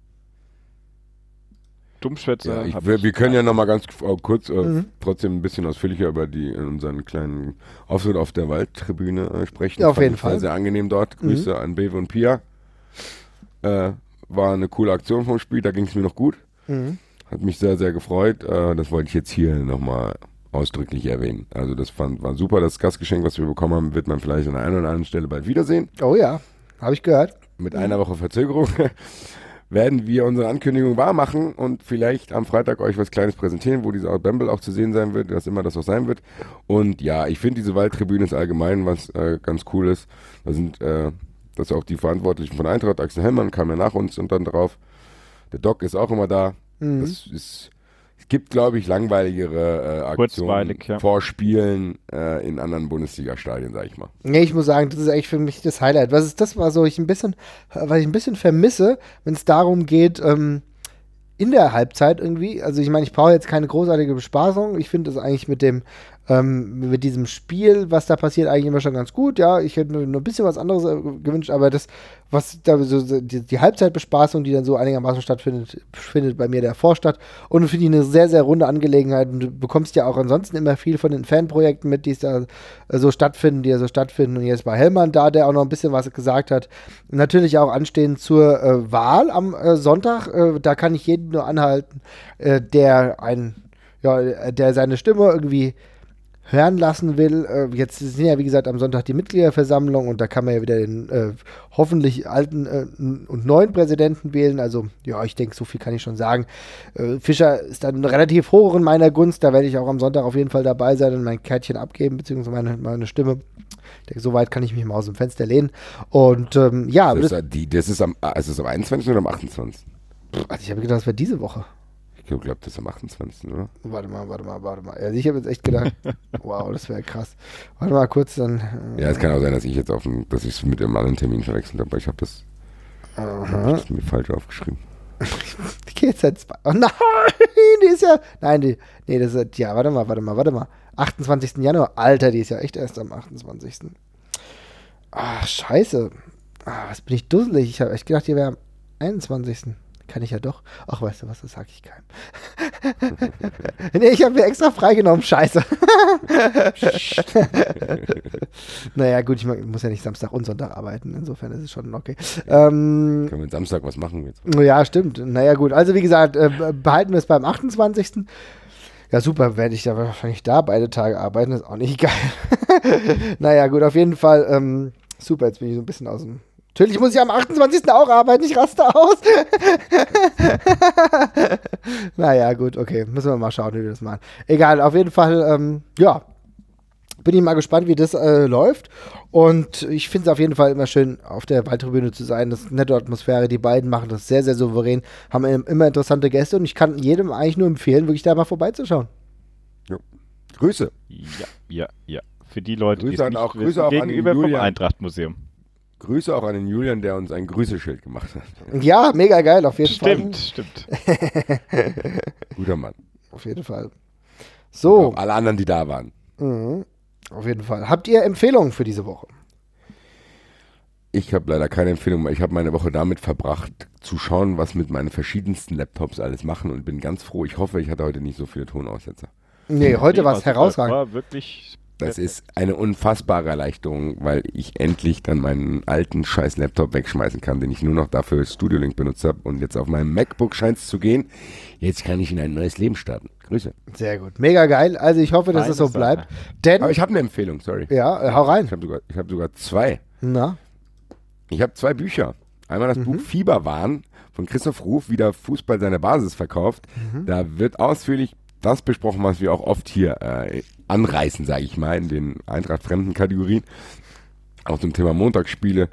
Dummschwätze. Ja, ich, wir, wir können ja noch mal ganz kurz äh, Mhm. trotzdem ein bisschen ausführlicher über die unseren kleinen Auftritt auf der Waldtribüne äh, sprechen. Ja, auf Fand jeden ich Fall. Sehr, sehr angenehm dort. Grüße an Bewe und Pia. Äh, war eine coole Aktion vom Spiel, da ging es mir noch gut. Mhm. Hat mich sehr, sehr gefreut. Äh, das wollte ich jetzt hier nochmal ausdrücklich erwähnen. Also das fand, war super. Das Gastgeschenk, was wir bekommen haben, wird man vielleicht an der einen oder anderen Stelle bald wiedersehen. Oh ja, habe ich gehört. Mit einer Woche Verzögerung werden wir unsere Ankündigung wahr machen und vielleicht am Freitag euch was Kleines präsentieren, wo dieser Bamble auch zu sehen sein wird, was immer das auch sein wird. Und ja, ich finde diese Waldtribüne ist allgemein was äh, ganz Cooles. Da sind äh, das auch die Verantwortlichen von Eintracht, Axel Hellmann kam ja nach uns und dann drauf. Der Doc ist auch immer da. Mhm. Das ist, es gibt, glaube ich, langweiligere äh, Aktionen Kurzweilig, ja. vor Spielen äh, in anderen Bundesliga-Stadien, sag ich mal. Nee, ich muss sagen, das ist eigentlich für mich das Highlight. Was ist das, was so ich ein bisschen, was ich ein bisschen vermisse, wenn es darum geht, ähm, in der Halbzeit irgendwie, also ich meine, ich brauche jetzt keine großartige Bespaßung. Ich finde das eigentlich mit dem, ähm, mit diesem Spiel, was da passiert, eigentlich immer schon ganz gut. Ja, ich hätte nur, nur ein bisschen was anderes äh, gewünscht, aber das, was da so, so die, die Halbzeitbespaßung, die dann so einigermaßen stattfindet, findet bei mir davor statt. Und finde ich eine sehr, sehr runde Angelegenheit. Und du bekommst ja auch ansonsten immer viel von den Fanprojekten mit, die es da äh, so stattfinden, die ja so stattfinden. Und jetzt war Hellmann da, der auch noch ein bisschen was gesagt hat. Natürlich auch anstehend zur äh, Wahl am äh, Sonntag. Äh, da kann ich jeden nur anhalten, äh, der ein, ja, der seine Stimme irgendwie hören lassen will. Äh, jetzt sind ja, wie gesagt, am Sonntag die Mitgliederversammlung und da kann man ja wieder den äh, hoffentlich alten äh, und neuen Präsidenten wählen. Also, ja, ich denke, so viel kann ich schon sagen. Äh, Fischer ist dann relativ hoch in meiner Gunst. Da werde ich auch am Sonntag auf jeden Fall dabei sein und mein Kärtchen abgeben, beziehungsweise meine, meine Stimme. Ich denke, so weit kann ich mich mal aus dem Fenster lehnen. Und ähm, ja, Das, das, ist, die, das ist am, ist es am einundzwanzigsten oder am achtundzwanzigsten? also ich habe gedacht, das wäre diese Woche. Ich glaube, das ist am achtundzwanzigsten oder? Warte mal, warte mal, warte mal. Also ich habe jetzt echt gedacht, wow, das wäre krass. Warte mal kurz, dann. Äh, Ja, es kann auch sein, dass ich jetzt auf dem, dass ich es mit dem anderen Termin verwechselt habe, weil ich habe das, hab das mir falsch aufgeschrieben. Die geht jetzt seit zwei. Oh nein, die ist ja. Nein, die. Nee, das ist ja, warte mal, warte mal, warte mal. achtundzwanzigsten Januar. Alter, die ist ja echt erst am achtundzwanzigsten Ach, scheiße. Ah, was bin ich dusselig. Ich habe echt gedacht, die wäre am einundzwanzigsten Kann ich ja doch. Ach, weißt du was, das sag ich keinem. Nee, ich habe mir extra freigenommen. Scheiße. Naja, gut, ich muss ja nicht Samstag und Sonntag arbeiten. Insofern ist es schon okay. Ähm, Können wir Samstag was machen jetzt? ja, stimmt. Naja, gut. Also, wie gesagt, äh, behalten wir es beim achtundzwanzigsten Ja, super, werde ich da wahrscheinlich da beide Tage arbeiten. Das ist auch nicht geil. Naja, gut, auf jeden Fall. Ähm, super, jetzt bin ich so ein bisschen aus dem. Natürlich muss ich am achtundzwanzigsten auch arbeiten, ich raste aus. Naja, gut, okay. Müssen wir mal schauen, wie wir das machen. Egal, auf jeden Fall, ähm, ja. Bin ich mal gespannt, wie das äh, läuft. Und ich finde es auf jeden Fall immer schön, auf der Waldtribüne zu sein. Das ist eine nette Atmosphäre. Die beiden machen das sehr, sehr souverän. Haben immer interessante Gäste. Und ich kann jedem eigentlich nur empfehlen, wirklich da mal vorbeizuschauen. Jo. Grüße. Ja, ja, ja. Für die Leute, die Grüße es an nicht auch- wissen, Grüße auch an gegenüber vom Julian. Eintracht-Museum. Grüße auch an den Julian, der uns ein Grüßeschild gemacht hat. Ja, mega geil, auf jeden Stimmt, Fall. stimmt. Guter Mann. Auf jeden Fall. So, Auch alle anderen, die da waren. mhm. Auf jeden Fall. Habt ihr Empfehlungen für diese Woche? Ich habe leider keine Empfehlung mehr. Ich habe meine Woche damit verbracht, zu schauen, was mit meinen verschiedensten Laptops alles machen und bin ganz froh. Ich hoffe, ich hatte heute nicht so viele Tonaussetzer. Nee, heute Nee, war es super. herausragend. War wirklich Das ist eine unfassbare Erleichterung, weil ich endlich dann meinen alten scheiß Laptop wegschmeißen kann, den ich nur noch dafür Studio Link benutzt habe. Und jetzt auf meinem MacBook scheint es zu gehen. Jetzt kann ich in ein neues Leben starten. Grüße. Sehr gut. Mega geil. Also ich hoffe, dass Meine es so bleibt. Denn, Aber ich habe eine Empfehlung, sorry. Ja, äh, hau rein. Ich habe sogar, ich hab sogar zwei. Na? Ich habe zwei Bücher. Einmal das mhm. Buch Fieberwahn von Christoph Ruf, wie der Fußball seine Basis verkauft. Mhm. Da wird ausführlich das besprochen, was wir auch oft hier äh, anreißen, sage ich mal, in den Eintracht-fremden Kategorien. Auch zum Thema Montagsspiele.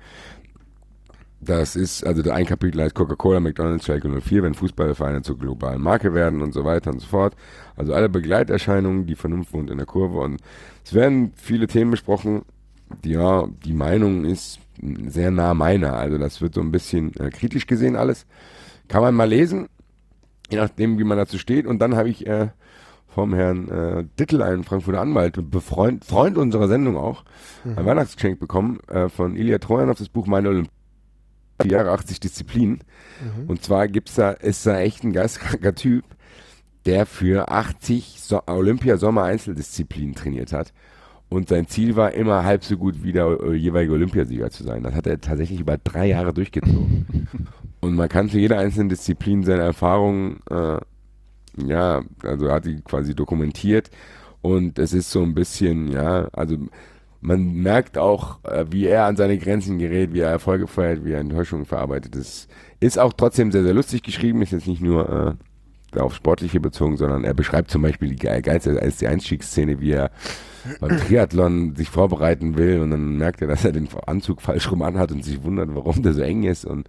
Das ist, also ein Kapitel heißt Coca-Cola, McDonald's, Schalke null vier, wenn Fußballvereine zur globalen Marke werden und so weiter und so fort. Also alle Begleiterscheinungen, die Vernunft wohnt in der Kurve. Und es werden viele Themen besprochen. Die, ja, die Meinung ist sehr nah meiner. Also das wird so ein bisschen äh, kritisch gesehen alles. Kann man mal lesen. Je nachdem, wie man dazu steht. Und dann habe ich äh, vom Herrn äh, Dittel, einen Frankfurter Anwalt, Befreund, Freund unserer Sendung auch, mhm. ein Weihnachtsgeschenk bekommen äh, von Ilya Trojanov, das Buch Meine Olympiade, vier Jahre, achtzig Disziplinen. Mhm. Und zwar gibt's da, ist da echt ein geisteskranker Typ, der für achtzig so- Olympia-Sommer-Einzeldisziplinen trainiert hat. Und sein Ziel war, immer halb so gut wie der äh, jeweilige Olympiasieger zu sein. Das hat er tatsächlich über drei Jahre durchgezogen. Und man kann zu jeder einzelnen Disziplin seine Erfahrungen, äh, ja, also hat die quasi dokumentiert. Und es ist so ein bisschen, ja, also man merkt auch, äh, wie er an seine Grenzen gerät, wie er Erfolge feiert, wie er Enttäuschungen verarbeitet. Das ist auch trotzdem sehr, sehr lustig geschrieben, ist jetzt nicht nur äh, auf Sportliche bezogen, sondern er beschreibt zum Beispiel die geilste als die Einstiegsszene, wie er beim Triathlon sich vorbereiten will und dann merkt er, dass er den Anzug falsch rum anhat und sich wundert, warum der so eng ist und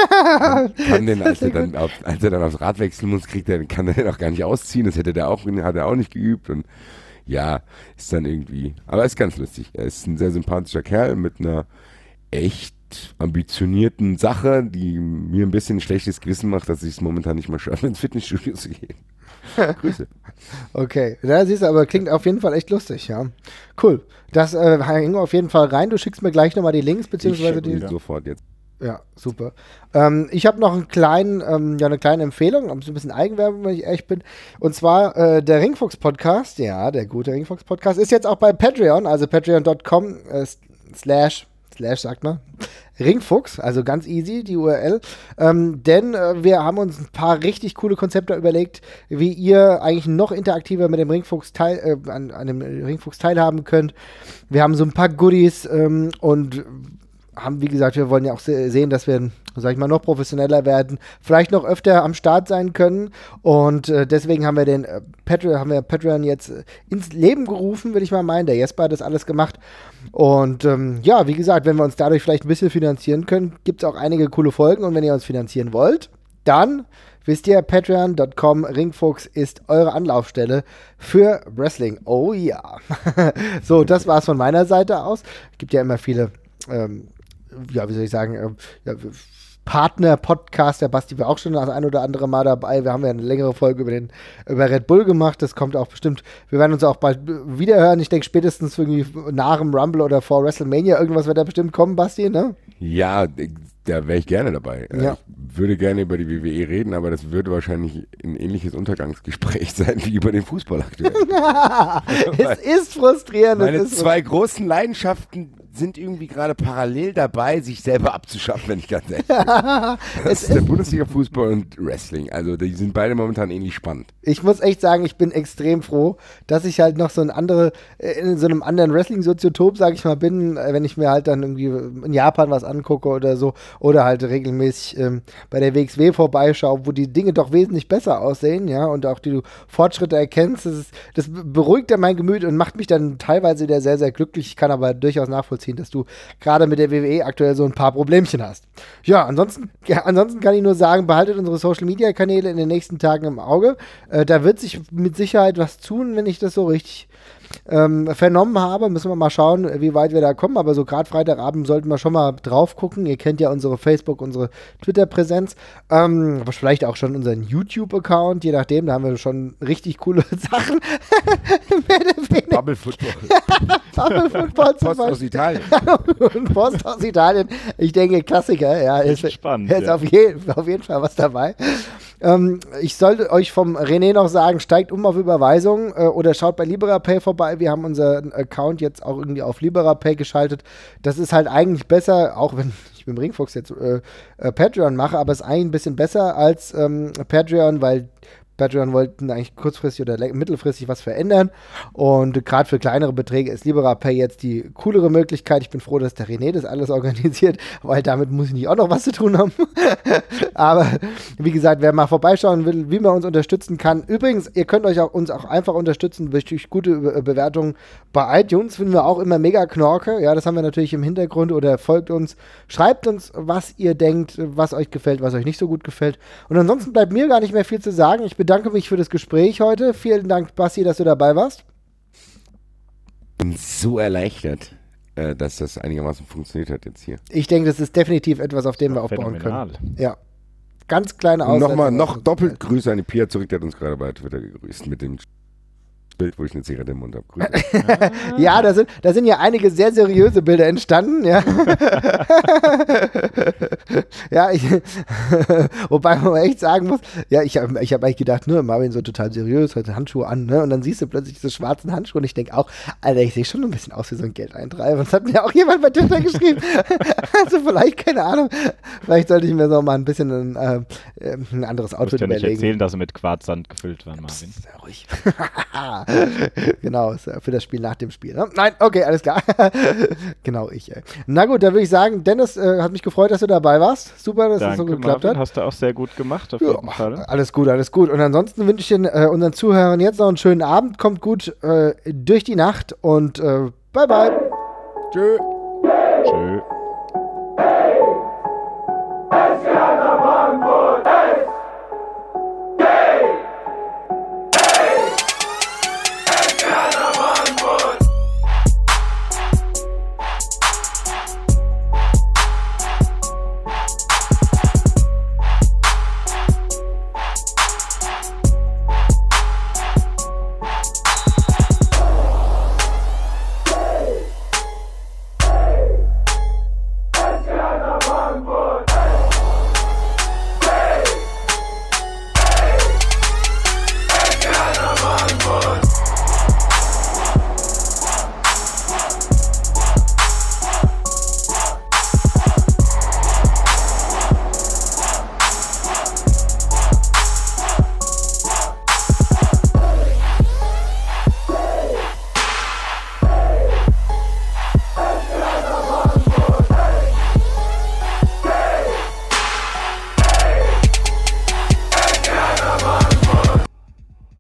kann den, als er, dann auf, als er dann aufs Rad wechseln muss, kriegt er, kann er den auch gar nicht ausziehen, das hätte der auch, hat er auch nicht geübt und ja, ist dann irgendwie, aber ist ganz lustig. Er ist ein sehr sympathischer Kerl mit einer echt ambitionierten Sache, die mir ein bisschen ein schlechtes Gewissen macht, dass ich es momentan nicht mal schaffe, ins Fitnessstudio zu gehen. Grüße. Okay, da siehst du, aber klingt auf jeden Fall echt lustig, ja. Cool. Das äh, hängen wir auf jeden Fall rein. Du schickst mir gleich nochmal die Links, beziehungsweise die. Sofort jetzt. Ja, super. Ähm, ich habe noch einen kleinen, ähm, ja, eine kleine Empfehlung, ein bisschen Eigenwerbung, wenn ich ehrlich bin. Und zwar äh, der Ringfuchs-Podcast, ja, der gute Ringfuchs-Podcast, ist jetzt auch bei Patreon, also patreon punkt com äh, slash, slash sagt man, Ringfuchs, also ganz easy, die U R L. Ähm, denn äh, wir haben uns ein paar richtig coole Konzepte überlegt, wie ihr eigentlich noch interaktiver mit dem Ringfuchs teil, äh, an, an dem Ringfuchs teilhaben könnt. Wir haben so ein paar Goodies ähm, und haben, wie gesagt, wir wollen ja auch se- sehen, dass wir, sag ich mal, noch professioneller werden, vielleicht noch öfter am Start sein können und äh, deswegen haben wir den äh, Patreon, haben wir Patreon jetzt äh, ins Leben gerufen, will ich mal meinen. Der Jesper hat das alles gemacht und ähm, ja, wie gesagt, wenn wir uns dadurch vielleicht ein bisschen finanzieren können, gibt es auch einige coole Folgen und wenn ihr uns finanzieren wollt, dann wisst ihr, patreon punkt com Ringfuchs ist eure Anlaufstelle für Wrestling. Oh ja. So, das war's von meiner Seite aus. Es gibt ja immer viele ähm, ja, wie soll ich sagen, äh, ja, Partner-Podcast, der Basti war auch schon das ein oder andere Mal dabei. Wir haben ja eine längere Folge über, den, über Red Bull gemacht. Das kommt auch bestimmt, wir werden uns auch bald wieder hören. Ich denke spätestens irgendwie nach dem Rumble oder vor WrestleMania irgendwas wird da bestimmt kommen, Basti, ne? Ja, da wäre ich gerne dabei. Ja. Ich würde gerne über die W W E reden, aber das würde wahrscheinlich ein ähnliches Untergangsgespräch sein wie über den Fußball aktuell. Es ist frustrierend. Meine es ist zwei großen Leidenschaften sind irgendwie gerade parallel dabei, sich selber abzuschaffen, wenn ich ganz ehrlich bin. Das ist der Bundesliga-Fußball und Wrestling. Also die sind beide momentan ähnlich spannend. Ich muss echt sagen, ich bin extrem froh, dass ich halt noch so ein andere, in so einem anderen Wrestling-Soziotop, sag ich mal, bin, wenn ich mir halt dann irgendwie in Japan was angucke oder so, oder halt regelmäßig ähm, bei der W X W vorbeischaue, wo die Dinge doch wesentlich besser aussehen, ja, und auch die du Fortschritte erkennst. Das, ist, das beruhigt dann mein Gemüt und macht mich dann teilweise wieder sehr, sehr glücklich. Ich kann aber durchaus nachvollziehen, dass du gerade mit der W W E aktuell so ein paar Problemchen hast. Ja, ansonsten, ja, ansonsten kann ich nur sagen, behaltet unsere Social-Media-Kanäle in den nächsten Tagen im Auge. Äh, da wird sich mit Sicherheit was tun, wenn ich das so richtig ähm, vernommen habe. Müssen wir mal schauen, wie weit wir da kommen. Aber so gerade Freitagabend sollten wir schon mal drauf gucken. Ihr kennt ja unsere Facebook, unsere Twitter-Präsenz. Ähm, vielleicht auch schon unseren YouTube-Account, je nachdem. Da haben wir schon richtig coole Sachen. Bubble Football. Bubble Football zum Post aus Italien. Post aus Italien. Ich denke, Klassiker. Ja, ist, spannend. ist ja. auf, je, auf jeden Fall was dabei. Ähm, ich sollte euch vom René noch sagen, steigt um auf Überweisung äh, oder schaut bei Liberapay vorbei. Wir haben unseren Account jetzt auch irgendwie auf Liberapay geschaltet. Das ist halt eigentlich besser, auch wenn ich mit dem Ringfuchs jetzt äh, äh, Patreon mache, aber es ist eigentlich ein bisschen besser als ähm, Patreon, weil Patreon wollten eigentlich kurzfristig oder mittelfristig was verändern und gerade für kleinere Beträge ist Liberapay jetzt die coolere Möglichkeit. Ich bin froh, dass der René das alles organisiert, weil damit muss ich nicht auch noch was zu tun haben. Aber wie gesagt, wer mal vorbeischauen will, wie man uns unterstützen kann. Übrigens, ihr könnt euch auch, uns auch einfach unterstützen durch gute Be- Bewertungen bei iTunes. Finden wir auch immer mega Knorke. Ja, das haben wir natürlich im Hintergrund oder folgt uns. Schreibt uns, was ihr denkt, was euch gefällt, was euch nicht so gut gefällt. Und ansonsten bleibt mir gar nicht mehr viel zu sagen. Ich bedanke mich für das Gespräch heute. Vielen Dank, Basti, dass du dabei warst. Ich bin so erleichtert, äh, dass das einigermaßen funktioniert hat jetzt hier. Ich denke, das ist definitiv etwas, auf dem wir aufbauen phänomenal. können. Ja. Ganz kleine Aussetzer. Nochmal, noch doppelt Grüße an die Pia zurück, der hat uns gerade bei Twitter gegrüßt mit dem Bild, wo ich eine Zigarette im Mund habe. Grüße. Ja, da sind, da sind ja einige sehr seriöse Bilder entstanden, ja. Ja, ich, wobei man echt sagen muss, ja, ich habe ich hab eigentlich gedacht, ne, Marvin so total seriös, hat Handschuhe an, ne, und dann siehst du plötzlich diese schwarzen Handschuhe und ich denke auch, Alter, ich sehe schon ein bisschen aus wie so ein Geldeintreiber. Das hat mir auch jemand bei Twitter geschrieben. Also vielleicht, keine Ahnung, vielleicht sollte ich mir so mal ein bisschen ein, äh, ein anderes Outfit überlegen. Du musst ja nicht überlegen. erzählen, dass sie mit Quarzsand gefüllt waren, Marvin. Psst, sehr ruhig. Genau, ist für das Spiel nach dem Spiel. Ne? Nein, okay, alles klar. Genau, ich. Ey. Na gut, dann würde ich sagen, Dennis, äh, hat mich gefreut, dass du dabei warst. Super, dass Danke, es so geklappt Marvin, hat. Hast du auch sehr gut gemacht, auf Ja, jeden Fall. alles gut, alles gut. Und ansonsten wünsche ich den, äh, unseren Zuhörern jetzt noch einen schönen Abend. Kommt gut äh, durch die Nacht und äh, bye bye. Tschö. Tschö. Hey,